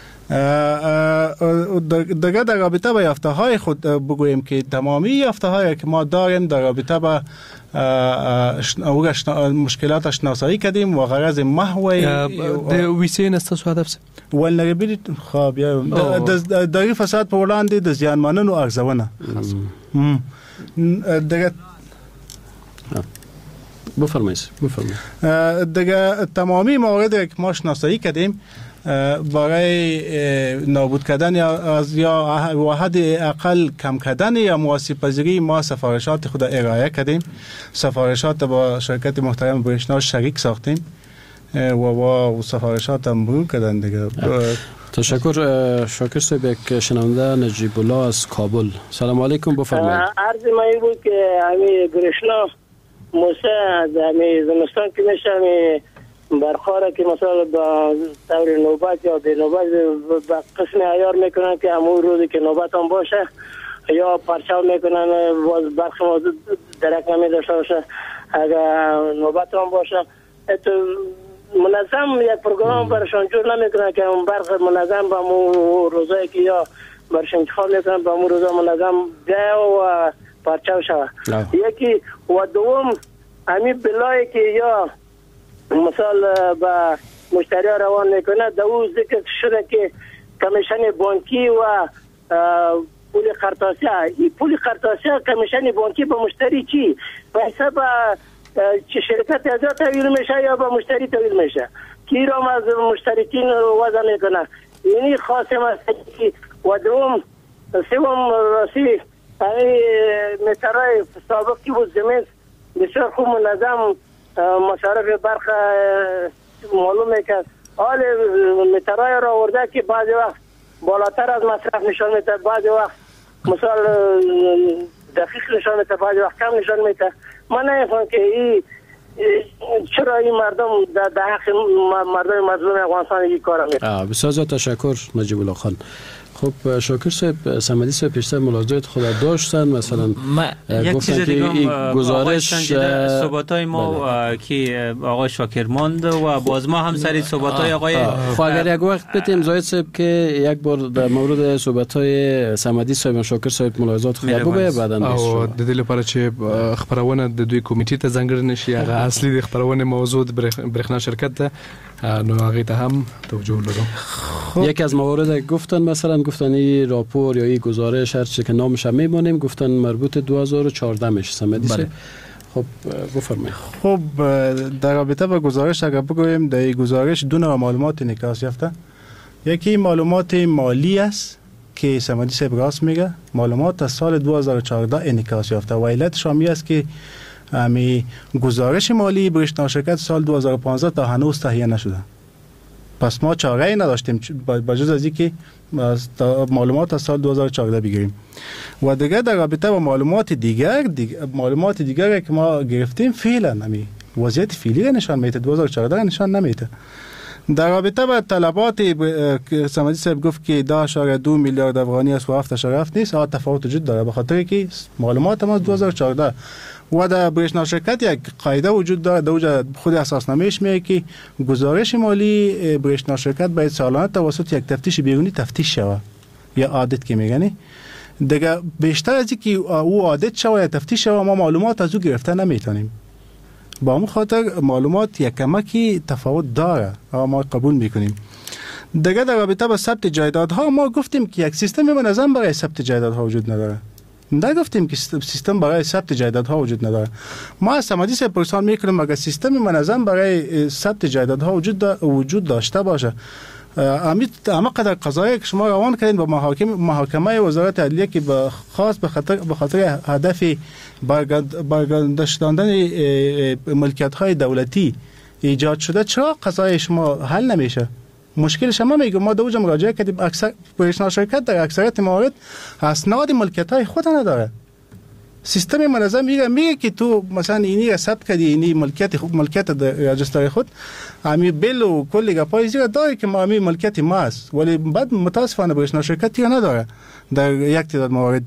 دیگه در رابطه با یافته های خود بگوییم که تمامی یافته هایی که ما داریم در رابطه با مشکلات شناسایی کردیم و غرض محوی ویسی نستاسو هدف ولنربیلیتی خواب یا در فساد په وړاندې د زیانمنونو ارزونه. دیگه بفرمایید. دیگه تمامی مواردی که ما شناسایی کردیم برای نابود کردن یا واحد اقل کم کردن یا مواسیب پذیری ما سفارشات خود ارائه کردیم. سفارشات با شرکت محترم برشنا شریک ساختیم و سفارشات هم مرور کردن دیگه. تشکر. شاکر صاحب، یک شنونده نجیب الله از کابل. سلام علیکم، بفرمایید. عرض ما این بود که همین برشنا موسه در زمستان که میشه برخوره که مثلا با طور نوبت یا به نوبت به قسم عیار میکنن که همون روزی که نوبت هم باشه یا پرچاو میکنن باز برخی موضوع درک نمیداشته باشه اگر نوبت هم باشه منظم یک پروگرام برشان جور نمیکنن که اون برخ منظم با مو روزایی که یا برشان انتخاب میکنن با مو روزا منظم ده و پرچاو شوه یکی و دوم همین بلایی که یا مثلا با مشتری روان میکنه دو ذکر شده که کمیشن بانکی و پول خرطاسی این پول خرطاسی کمیشن بانکی به مشتری چی؟ به حساب چه شرکت ازا تحویل میشه یا به مشتری تحویل میشه که این را از مشترکین وضع میکنه یعنی خاصم است که و دوم سوم راسی مترای سابق که بود زمین بسیار خوب منظم مصارف برخ معلومه که حال مترای را ورده که بعضی وقت بالاتر از مصرف نشان میده بعضی وقت مثال دقیق نشان میده بعضی وقت کم نشان میده من نمیفهم که این چرا این مردم در حق مردم مظلوم افغانستان این کار میکنه. بسیار زیاد تشکر نجیب الله خان. خب شاکر صاحب صمدی صاحب پیشتر ملاحظات خود داشتن مثلا گفتن که این گزارش صحبت‌های ما که آقای شاکر ماند و باز ما هم سری صحبت‌های آقای اگر یک وقت بتیم زاید صاحب که یک بار در مورد صحبت‌های صمدی صاحب و شاکر صاحب ملاحظات خود بگه بعداً او د دې لپاره چې خبرونه د دوی کمیټې ته ځانګړنه شي هغه اصلي د خبرونه موضوع د برېښنا شرکت ته نو هغه ته هم توجه لرم. یکی از موارد گفتن مثلا گفتن این راپور یا این گزارش هر چی که نامش هم میمونیم گفتن مربوط 2014 میشه صمدی صاحب. خب بفرمایید. خب در رابطه با گزارش اگر بگویم در این گزارش دو نوع معلومات انعکاس یافته. یکی معلومات مالی است که صمدی صاحب راست میگه معلومات از سال 2014 انعکاس یافته و علتش هم است که امی گزارش مالی برشتنا شرکت سال 2015 تا هنوز تهیه نشده. پس ما چاره‌ای نداشتیم بجز از اینکه معلومات از سال 2014 بگیریم. و دیگه در رابطه با معلومات دیگر که ما گرفتیم فعلا امی وضعیت فعلی را نشان میده 2014 را نشان نمیده. در رابطه با طلبات صمدی صاحب گفت که 10.2 میلیارد افغانی است و 7.7 نیست. تفاوت وجود داره به خاطر که معلومات ما 2014 و در برشنا شرکت یک قاعده وجود داره در خود اساسنامه‌اش میگه که گزارش مالی برشنا شرکت باید سالانه توسط یک تفتیش بیرونی تفتیش شوه یا آدیت که میگنی دیگه بیشتر از اینکه او آدیت شوه یا تفتیش شوه ما معلومات از او گرفته نمیتونیم. با اون خاطر معلومات یک کمکی تفاوت داره و ما قبول میکنیم. دیگه در رابطه با ثبت جایدادها ما گفتیم که یک سیستم منظم برای ثبت جایدادها وجود نداره. نگفتیم که سیستم برای ثبت جایدادها وجود نداره. ما از صمدی صاحب پرسان میکنیم اگر سیستم منظم برای ثبت جایدادها وجود داشته باشه اما قدر قضایی که شما روان کردین با محاکمه وزارت عدلیه که خاص به خاطر هدف برگرداندن ملکیت های دولتی ایجاد شده چرا قضای شما حل نمیشه؟ مشکل شما میگه ما دو جا مراجعه کردیم اکثر برشنا شرکت در اکثریت موارد اسناد ملکیت های خود نداره. سیستم منظم میگه که تو مثلا اینی را ثبت کردی اینی ملکیت در رجستر خود امی بل و کلی گپای زیر داره که ما امی ملکیت ما است ولی بعد متاسفانه برشنا شرکتی نداره در یک تعداد موارد.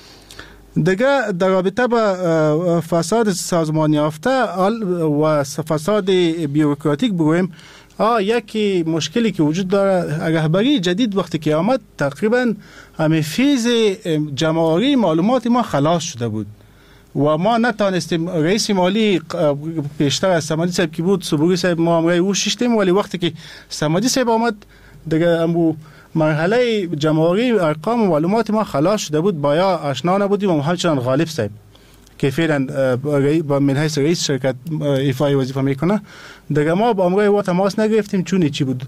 دیگه در رابطه با فساد سازمان یافته و فساد بیوروکراتیک بگویم یکی مشکلی که وجود داره رهبری جدید وقتی که آمد تقریبا همه فیز جمع‌آوری معلومات ما خلاص شده بود و ما نتانستیم رئیس مالی پیشتر از صمدی صاحب که بود صبوری صاحب ما هم رای او شیشتیم ولی وقتی که صمدی صاحب آمد دیگه امو مرحله جمع‌آوری ارقام و معلومات ما خلاص شده بود با یا آشنا نبودیم و همچنان غالب صاحب که فعلا من حیث رئیس شرکت ایفای وظیفه میکنه دیگه ما با امروی و تماس نگرفتیم چون چی بود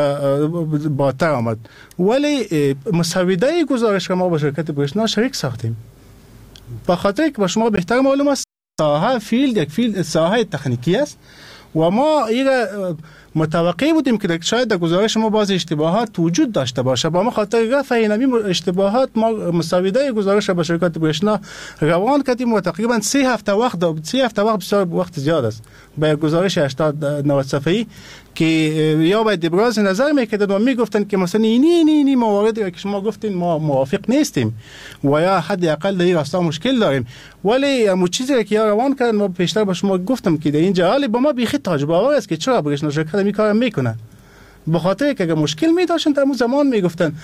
باتر آمد ولی مسوده گزارش که ما با شرکت برشنا شریک ساختیم به خاطر که با شما بهتر معلوم است ساحه فیلد یک فیلد ساحه تکنیکی است و ما متوقع بودیم که شاید در گزارش ما باز اشتباهات وجود داشته باشه. با ما خاطر رفع این اشتباهات ما مسوده گزارش به شرکت برشنا روان کردیم و تقریبا 3 هفته وقت 3 هفته وقت بسیار وقت زیاد است به گزارش 80 90 صفحه‌ای که یا باید ابراز نظر میکردن و میگفتن که مثلا اینی مواردی که شما گفتین ما موافق نیستیم و یا حداقل در این راستا مشکل داریم، ولی همون چیزی که روان کردن ما پیشتر به شما گفتم که در اینجا حالی با ما بیخی تعجب آور است که چرا برشنا شرکت این کارو میکنه. به خاطر که اگه مشکل می داشتن در اون زمان میگفتن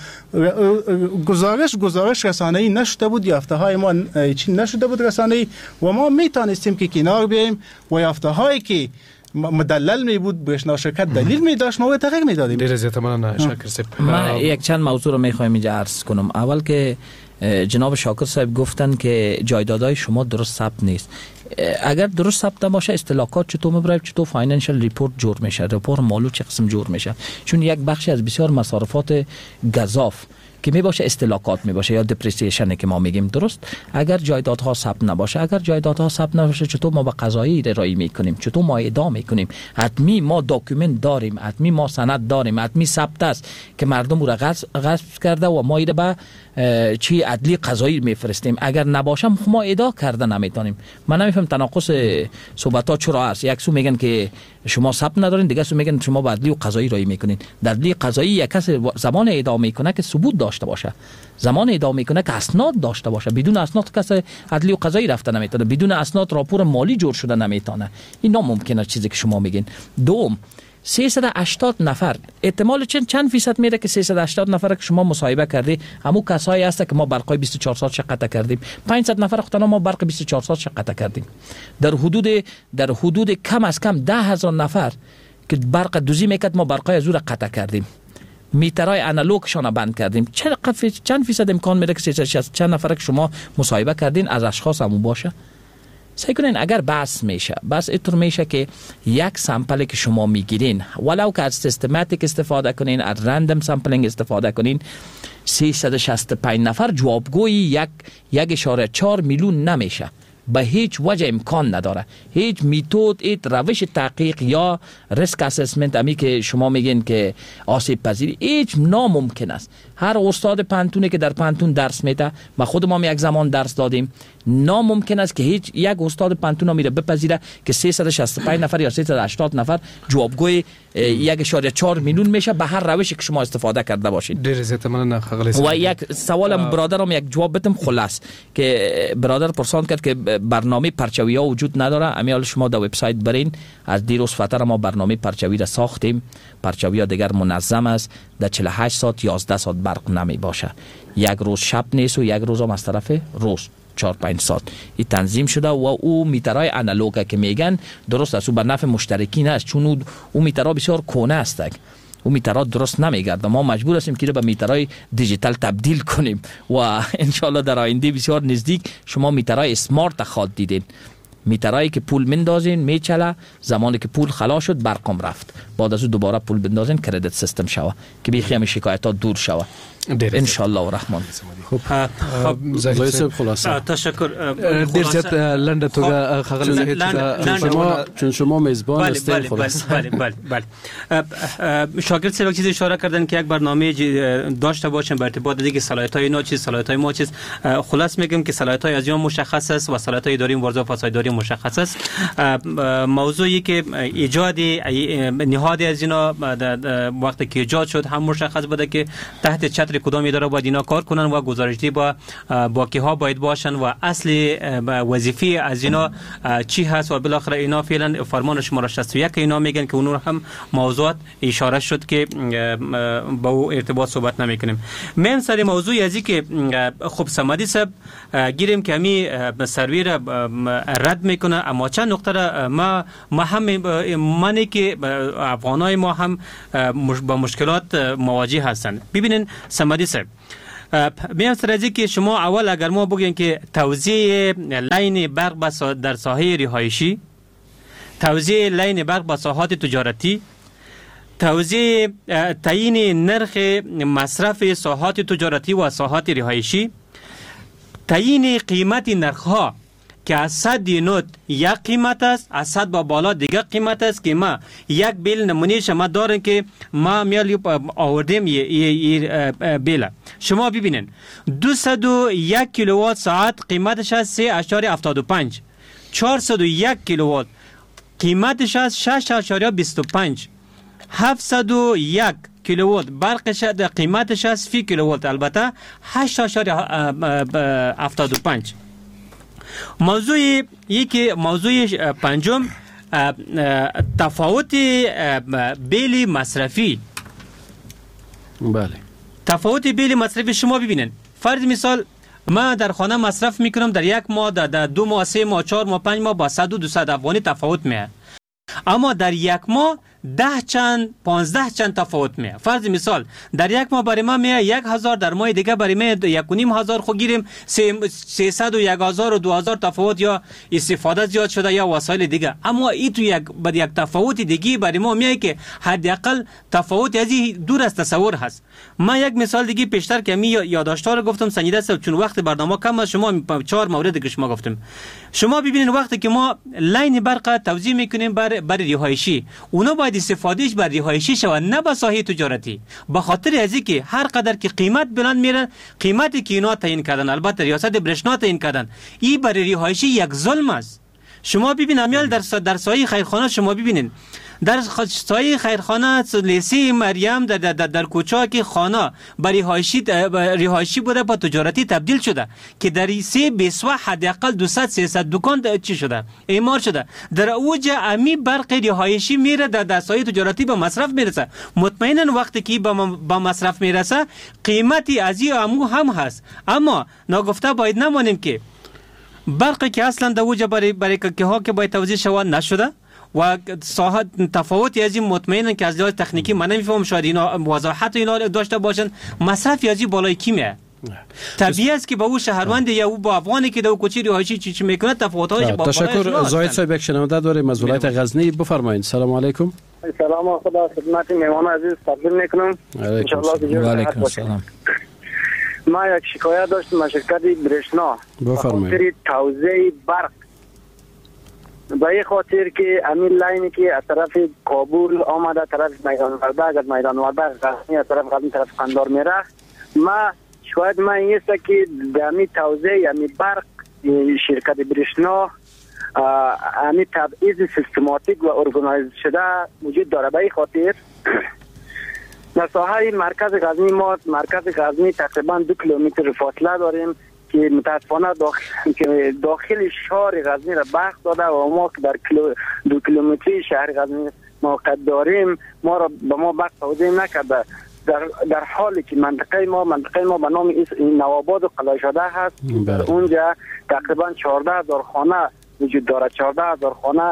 گزارش رسانه‌ای نشده بود، یافته‌های ما چی نشده بود رسانه‌ای و ما میتونستیم که کنار بیایم و یافته‌هایی که مدلل می بود برشنا شرکت دلیل می داشت ما تغییر می دادیم. دیر زیاد من شاکر صاحب من یک چند موضوع رو میخوایم اینجا عرض کنم. اول که جناب شاکر صاحب گفتن که جایدادهای شما درست ثبت نیست. اگر درست ثبت باشه اصطلاحات چطور میبره، چطور فاینانشال ریپورت جور میشه، رپورت مالو چه قسم جور میشه؟ چون یک بخشی از بسیار مصارفات گزاف که می باشه اصطلاحات می باشه یا دپریسیشن که ما میگیم درست. اگر جایدادها ثبت نباشه، چطور ما به قضایی ارائه میکنیم؟ چطور ما ادعا میکنیم؟ حتمی ما داکیومنت داریم، حتمی ما سند داریم، حتمی ثبت است که مردم رو غصب کرده و ما ایده به چی عدلی قضایی میفرستیم. اگر نباشه ما ادعا کرده نمیتونیم. من نمیفهم تناقض صحبت ها چرا است. یک سو میگن که شما ثبت ندارین، دیگه سو میگن شما به عدلی و قضایی رای میکنین. در عدلی قضایی یک کس زمان ادعا میکنه که ثبوت داشته باشه، زمان ادعا میکنه که اسناد داشته باشه. بدون اسناد کس عدلی و قضایی رفته نمیتونه، بدون اسناد راپور مالی جور شده نمیتونه. این ناممکنه چیزی که شما میگین. دوم 380 نفر احتمال چند فیصد میره که 380 نفر که شما مصاحبه کردی همون کسایی هست که ما برقای 24 ساعت قطع کردیم. 500 نفر خودنا ما برق 24 ساعت قطع کردیم. در حدود کم از کم 10,000 نفر که برق دوزی میکرد ما برقای از او را قطع کردیم. میترای آنالوگشان بند کردیم. چند فیصد امکان میره که 360 چند نفر که شما مصاحبه کردین از اشخاص همون باشه؟ سعی کنین اگر بحث اینطور میشه که یک سامپل که شما میگیرین ولو که از سیستماتیک استفاده کنین، از رندم سامپلینگ استفاده کنین، 365 نفر جوابگوی 1.4 میلیون نمیشه. به هیچ وجه امکان نداره. هیچ میتود، هیچ روش تحقیق یا ریسک اسسمنت امی که شما میگین که آسیب پذیری هیچ ناممکن است. هر استاد پانتونی که در پانتون درس میده، ما خودمون یک زمان درس دادیم، ناممکن است که هیچ یک استاد پانتون میره بپذیره که 365 نفر یا 380 نفر جوابگوی 1.4 میلیون میشه به هر روشی که شما استفاده کرده باشید. دیر زیاد من و یک سوالم برادرم یک جواب بدم خلاص که برادر پرسان کرد که برنامه پرچوی ها وجود نداره. امیال شما در وبسایت برین، از دیروز فتره ما برنامه پرچوی را ساختیم. پرچوی ها دیگر منظم است، در 48 ساعت 11 ساعت برق نمی باشه، یک روز شب نیست و یک روز هم از طرف روز 4-5 ساعت این تنظیم شده و او میترای آنالوگ که میگن درست است، او به نفع مشترکی نه، چون او میترا بسیار کهنه است، او میترا درست نمیگرده. ما مجبور هستیم که به میترای دیجیتال تبدیل کنیم و ان شاء الله در آینده بسیار نزدیک شما میترای اسمارت خواهد دیدین. میترایی که پول مندازین میچله، زمانی که پول خلاص شد برقم رفت، بعد از او دوباره پول بندازین کردیت سیستم شوه که بیخی همه شکایت ها دور شوه ان شاء الله الرحمن. خب زاهد صاحب خلاصه تشکر. دیر زیاد لنده توگه خغل زاهد چون شما میزبان هستین. خلاصه بله شاگرد صاحب چیزی اشاره کردن که یک برنامه داشته باشیم بر ارتباط دیگه صلاحیت‌های نو چیز، صلاحیت‌های ما چیز. خلاص میگم که صلاحیت‌های از اینا مشخص است و صلاحیت‌های اداری مبارزه با فساد اداری مشخص است. موضوعی که ایجاد نهاد از اینا وقتی که ایجاد شد هم مشخص بوده که تحت چتر کدام اداره باید اینا کار کنن و گزارشدهی با کیها باید باشن و اصل وظیفه از اینا چی هست و بالاخره اینا فعلا فرمان شماره 61 اینا میگن که اونور هم موضوعات اشاره شد که با او ارتباط صحبت نمیکنیم. من سر موضوع ازی که خب صمدی صاحب گیریم که همی سروی را رد میکنه، اما چند نقطه را ما هم منی که افغانای ما هم با مشکلات مواجه هستند. ببینین صمدی صاحب میام سر ازی که شما اول اگر ما بگیم که توزیع لین برق در ساحه رهایشی، توزیع لین برق به ساحات تجارتی، توزیع تعیین نرخ مصرف ساحات تجارتی و ساحات رهایشی، تعیین قیمت نرخ‌ها که از 100 یونیت یک قیمت است، از 100 با بالا دیگه قیمت است که ما یک بیل نمونه شما داریم که ما میالی آوردیم بیل. شما ببینین 201 کیلووات ساعت قیمتش است 3.75، 401 کیلووات قیمتش است 6.25، 701 کیلووات برقش قیمتش است فی کیلووات البته 8.75. موضوع پنجم تفاوت بیل مصرفی. بله، تفاوت بیل مصرفی شما ببینید. فرض مثال من در خانه مصرف میکنم در یک ماه، در 2 ماه، 3 ماه، 4 ماه، 5 ماه با 100 و 200 افغانی تفاوت میه، اما در یک ماه 10 چند 15 چند تفاوت میه. فرض مثال در یک ماه برای ما میه 1000، در ماه دیگه برای ما 1500 خو گیریم 300 و 1000 و 2000 تفاوت یا استفاده زیاد شده یا وسایل دیگه، اما این تو یک تفاوت دیگه برای ما میه که حداقل تفاوت ازی دور از تصور هست. من یک مثال دیگه پیشتر که می یادداشت‌ها رو گفتم سنجیده است چون وقت برنامه کم است. شما 4 مورد که شما گفتم، شما ببینید وقتی که ما لاین برق توزیع میکنیم برای رهایشی، اونا باید استفادهش بر رهایشی شود نه به ساحه تجارتی، به خاطر ازی که هر قدر که قیمت بلند میره قیمتی که اینا تعیین کردن، البته ریاست برشنا تعیین کردن، این برای رهایشی یک ظلم است. شما ببینید امیال در سایه خیرخانه شما ببینید در سایه خیرخانه لیسی مریم در کوچه که خانه برای رهایشی بوده با تجارتی تبدیل شده که در سی بیسوا حداقل 200-300 دکان چی شده اعمار شده. در اوج امی برق رهایشی میره در سایه تجارتی به مصرف میرسه. مطمئنا وقتی که به مصرف میرسه قیمتی از این امو هم هست، اما ناگفته باید نمانیم که برقی که اصلا در اوج برای که ها که باید توزیع شود نشده و ساحت تفاوتی از این مطمئنا که از لحاظ تکنیکی من نمیفهمم، شاید اینا وضاحت اینا داشته باشن، مصرفی از این بالای کی میه؟ طبیعی است که با او شهروند یا او با افغانی که در کوچه رهایشی چی میکنه تفاوت‌هاش با تشکر. زاهد صاحب یک شنونده داریم از ولایت غزنی، بفرمایید. سلام علیکم. سلام و خدا خدمت مهمان عزیز تقدیم میکنم. ان شاء الله. و علیکم السلام. ما یک شکایت داشتم از شرکت برشنا بفرمایید. توزیع برق به این خاطر که امین لاینی که از طرف کابل آمده طرف میدان ورده، اگر میدان ورده غزنی از طرف غزنی طرف قندار میره، ما شاید من این است که دمی توزیع امی برق شرکت برشنا امی تبعیض سیستماتیک و ارگانایز شده وجود داره. به این خاطر در ساحه مرکز غزنی ما مرکز غزنی تقریبا 2 کیلومتر فاصله داریم که متاسفانه داخل شهر غزنی را بخش داده و ما که در 2 کیلومتری شهر غزنی موقع داریم ما را به ما بخش توزیع نکرده، در حالی که منطقه ما به نام نواباد و قلاشاده هست. اونجا تقریبا 14000 خانه وجود داره، 14000 خانه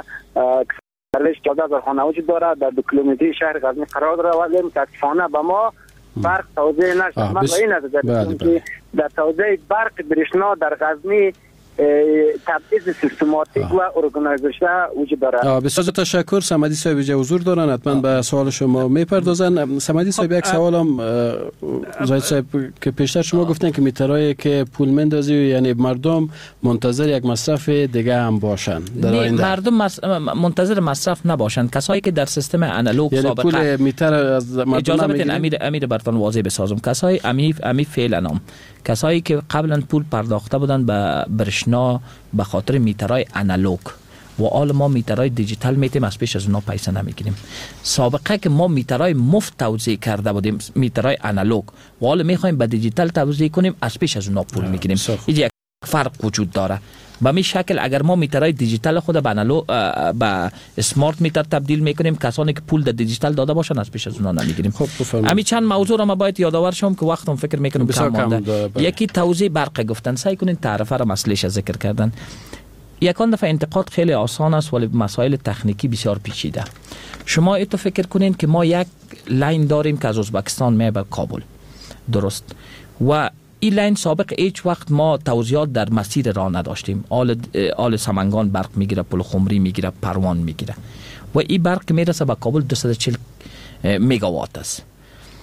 14000 خانه وجود داره در 2 کیلومتری شهر غزنی قرار داره، ولی متاسفانه به ما برق توزیع نشد. من به این نظر دارم که در توزیع برق برشنا در غزنی تبعیض سیستماتیک و ارگانایزه وجود داره. بسیار تشکر. صمدی صاحب اینجا حضور دارن، حتما به سوال شما میپردازن. صمدی صاحب یک سوالم زاهد صاحب که پیشتر شما گفتن که میترایی که پول مندازی یعنی مردم منتظر یک مصرف دیگه هم باشن در آینده. مردم منتظر مصرف نباشن، کسایی که در سیستم آنالوگ یعنی سابقه پول میتر از مردم اجازه بدین امیر براتون واضح بسازم. کسایی امی فعلا کسایی که قبلا پول پرداخته بودن به برشنا به خاطر میترای آنالوگ و حال ما میترای دیجیتال میتیم از پیش از اونا پیسه نمیگیریم. سابقه که ما میترای مفت توزیع کرده بودیم میترای آنالوگ و حال میخوایم به دیجیتال توزیع کنیم از پیش از اونا پول میگیریم. این یک فرق وجود داره. به می شکل اگر ما میترای دیجیتال خود به اسمارت میتر تبدیل میکنیم، کسانی که پول در دیجیتال داده باشن از پیش از اونا نمیگیریم. همین چند موضوع را ما باید یادآور شم که وقتم فکر میکنم کم مانده. یکی توزیع برق گفتن، سعی کنین تعرفه را مسئلهش ذکر کردن. یکان دفعه انتقاد خیلی آسان است ولی مسائل تکنیکی بسیار پیچیده. شما ایتو فکر کنین که ما یک لاین داریم که از ازبکستان می به کابل، درست؟ و این لاین سابق هیچ وقت ما توزیعات در مسیر راه نداشتیم. آل سمنگان برق میگیره، پل خمری میگیره، پروان میگیره و این برق میرسه به کابل 240 مگاوات است.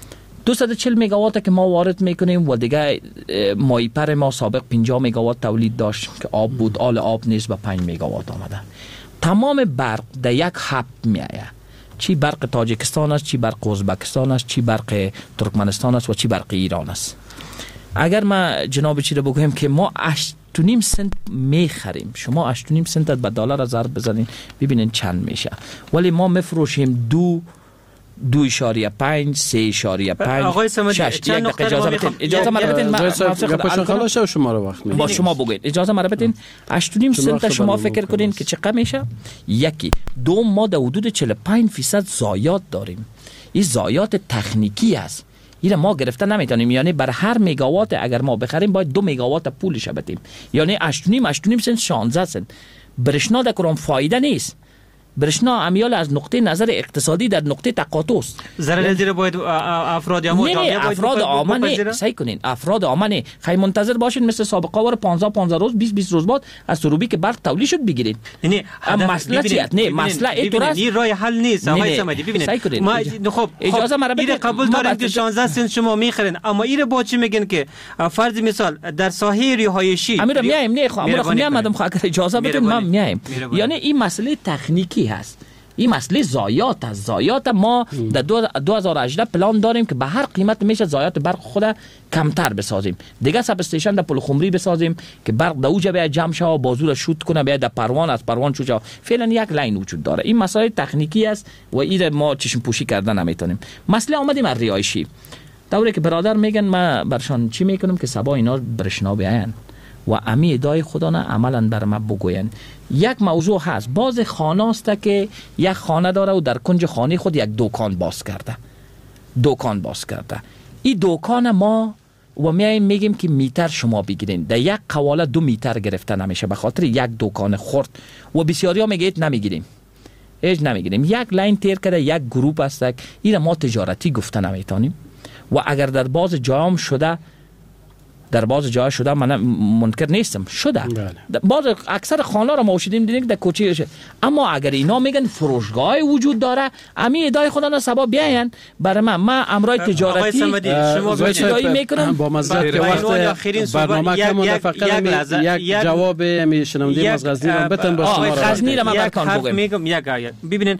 240 مگاوات که ما وارد میکنیم و دیگه مایپر ما سابق 50 مگاوات تولید داشت که آب بود، آل آب نیست به 5 مگاوات آمده. تمام برق در یک هب میآید، چی برق تاجیکستان است، چی برق ازبکستان است، چی برق ترکمنستان است و چی برق ایران است. اگر ما جناب چی رو بگویم که ما 8.5 سنت میخریم، شما 8.5 سنت به دلار ضرب بزنین ببینین چند میشه، ولی ما میفروشیم 2.5 3.5 آقای صمدی چند نقطه اجازه ما بدین شما رو وقت با شما بگید اجازه ما بدین 8.5 سنت شما فکر کنین که چقدر میشه. یکی دوم ما در حدود 45% ضایعات داریم. این ضایعات تکنیکی است، این ما گرفته نمیتونیم. یعنی بر هر مگاوات اگر ما بخریم باید 2 مگاوات پولش بدیم، یعنی 8.5 سنت 16 سنت. برشنا در کدام فایده نیست. برشنا امیال از نقطه نظر اقتصادی در نقطه تقاطع است. ضرر دیره باید افراد عامه افراد عامه سعی کنین، افراد عامه خیلی منتظر باشین مثل سابقه وار 15 روز 20 روز بعد از سروبی که برق تولید شد بگیرین. یعنی مسئله چیه؟ نه مسئله این راه حل نیست. آقای صمدی ببینید ما خب اجازه ما این قبول داریم که 16 سنت شما میخرین، اما این با چی میگن که فرض مثال در ساحه رهایشی امیر میایم نه خب امیر میامدم خب اگر اجازه بدین ما میایم. یعنی این مسئله تکنیکی هست، این مسئله ضایعات است. ضایعات ما در 2018 پلان داریم که به هر قیمت میشه ضایعات برق خود کمتر بسازیم. دیگه سب استیشن در پل خمری بسازیم که برق در اوجه بیا جمع شه و بازو را شوت کنه بیا در پروان، از پروان چوجا. فعلا یک لاین وجود داره. این مسائل تکنیکی است و این ما چشم پوشی کردن نمیتونیم. مسئله آمدیم از رهایشی. دوره که برادر میگن ما برشان چی میکنم که صبا اینا برشنا بیاین و امی ادای خدا نه عملا بر ما بگوین. یک موضوع هست، باز خانه است که یک خانه داره و در کنج خانه خود یک دکان باز کرده. این دکان ما و میگیم که میتر شما بگیرین، در یک قواله 2 میتر گرفته نمیشه به خاطر یک دکان خرد و بسیاری ها میگه نمیگیریم. یک لاین تیر کرده یک گروپ است، این ما تجارتی گفته نمیتونیم و اگر در باز جام شده من منکر نیستم شده. باز اکثر خانه را ما شدیم دیدیم در کوچه شه. اما اگر اینا میگن فروشگاه وجود داره، امی ادای خدا نه سبب بیاین برای من امرای تجارتی شما ادعای میکنم با مزد وقت برنامه کمون فقط یک جواب می شنوندیم از غزنی رو بتن با شما غزنی را من بگم. یک ببینین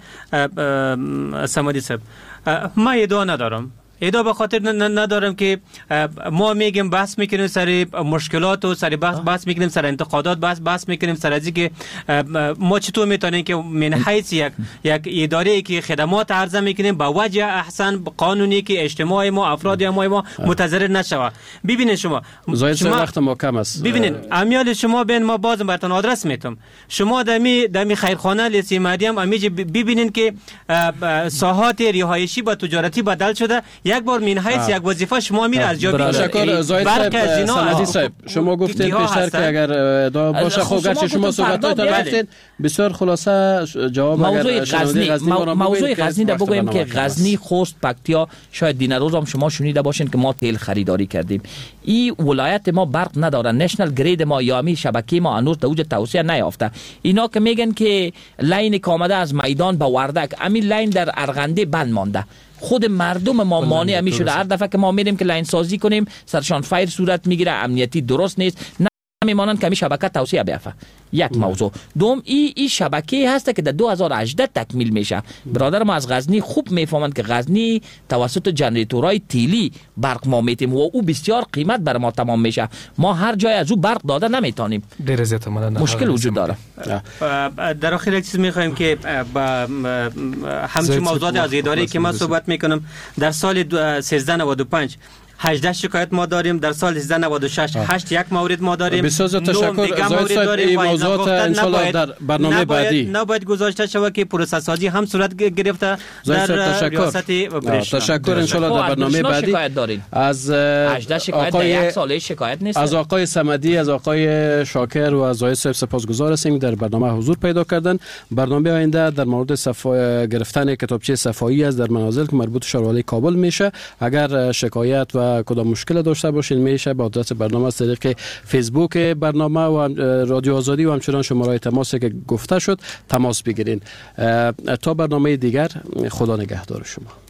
صمدی صاحب، ما ادعا ندارم، ادعا به خاطر ندارم که ما میگیم بحث میکنیم سر مشکلات و سر بحث میکنیم سر انتقادات، بحث میکنیم سر از که ما چطور میتونیم که من حیث یک اداره که خدمات عرضه میکنیم با وجه احسن قانونی که اجتماع ما افراد ما متضرر نشوه. ببینید شما وقت ما کم است. ببینید امیال شما بین ما باز براتون آدرس میتم. شما دمی خیرخانه لیسی مریم امیج ببینید که ساحات رهایشی با تجارتی بدل شده. یک بار من حیث یک وظیفه شما میره از جا تشکر زاید صاحب. شما گفتید بیشتر که اگر ادعا باشه خب گرچه شما صحبتاتون گفتید بسیار خلاصه جواب موضوع غزنی در بگویم که غزنی، خوست، پکتیا، شاید دین روز هم شما شنیده باشین که ما تیل خریداری کردیم. این ولایت ما برق نداره، نشنال گرید ما یا می شبکه ما هنوز در اوج توسعه نیافته. اینا که میگن که لاین آمده از میدان به وردک، همین لاین در ارغنده بند مانده. خود مردم ما مانع میشده. هر دفعه که ما میریم که لاین سازی کنیم سرشان فایر صورت میگیره، امنیتی درست نیست، میمانند که شبکه توسعه بیافته. یک موضوع دوم این شبکه هست که در 2018 تکمیل میشه. برادر ما از غزنی خوب میفهمند که غزنی توسط جنراتورهای تیلی برق ما میتیم و او بسیار قیمت بر ما تمام میشه. ما هر جای از او برق داده نمیتونیم. مشکل وجود داره. در آخر یک چیز میخوایم که با همچون موضوعات از اداره که ما صحبت میکنم، در سال 1395 18 شکایت ما داریم، در سال 1396 8 یک مورد ما داریم. بسیار تشکر زاید صاحب. این موضوعات ان شاء الله در برنامه بعدی نباید گذاشته شود که پروسه سازی هم صورت گرفته در ریاست برشنا. تشکر ان شاء الله در برنامه بعدی از 18 شکایت در یک ساله شکایت نیست. از آقای صمدی، از آقای شاکر و از زاید صاحب سپاسگزار هستیم در برنامه حضور پیدا کردن. برنامه آینده در مورد گرفتن کتابچه صفایی است در منازل که مربوط شهروالی کابل میشه. اگر شکایت و کدام مشکل داشته باشین میشه با آدرس برنامه از طریق فیسبوک برنامه و رادیو آزادی و همچنان شماره تماسی که گفته شد تماس بگیرین. تا برنامه دیگر خدا نگهدار شما.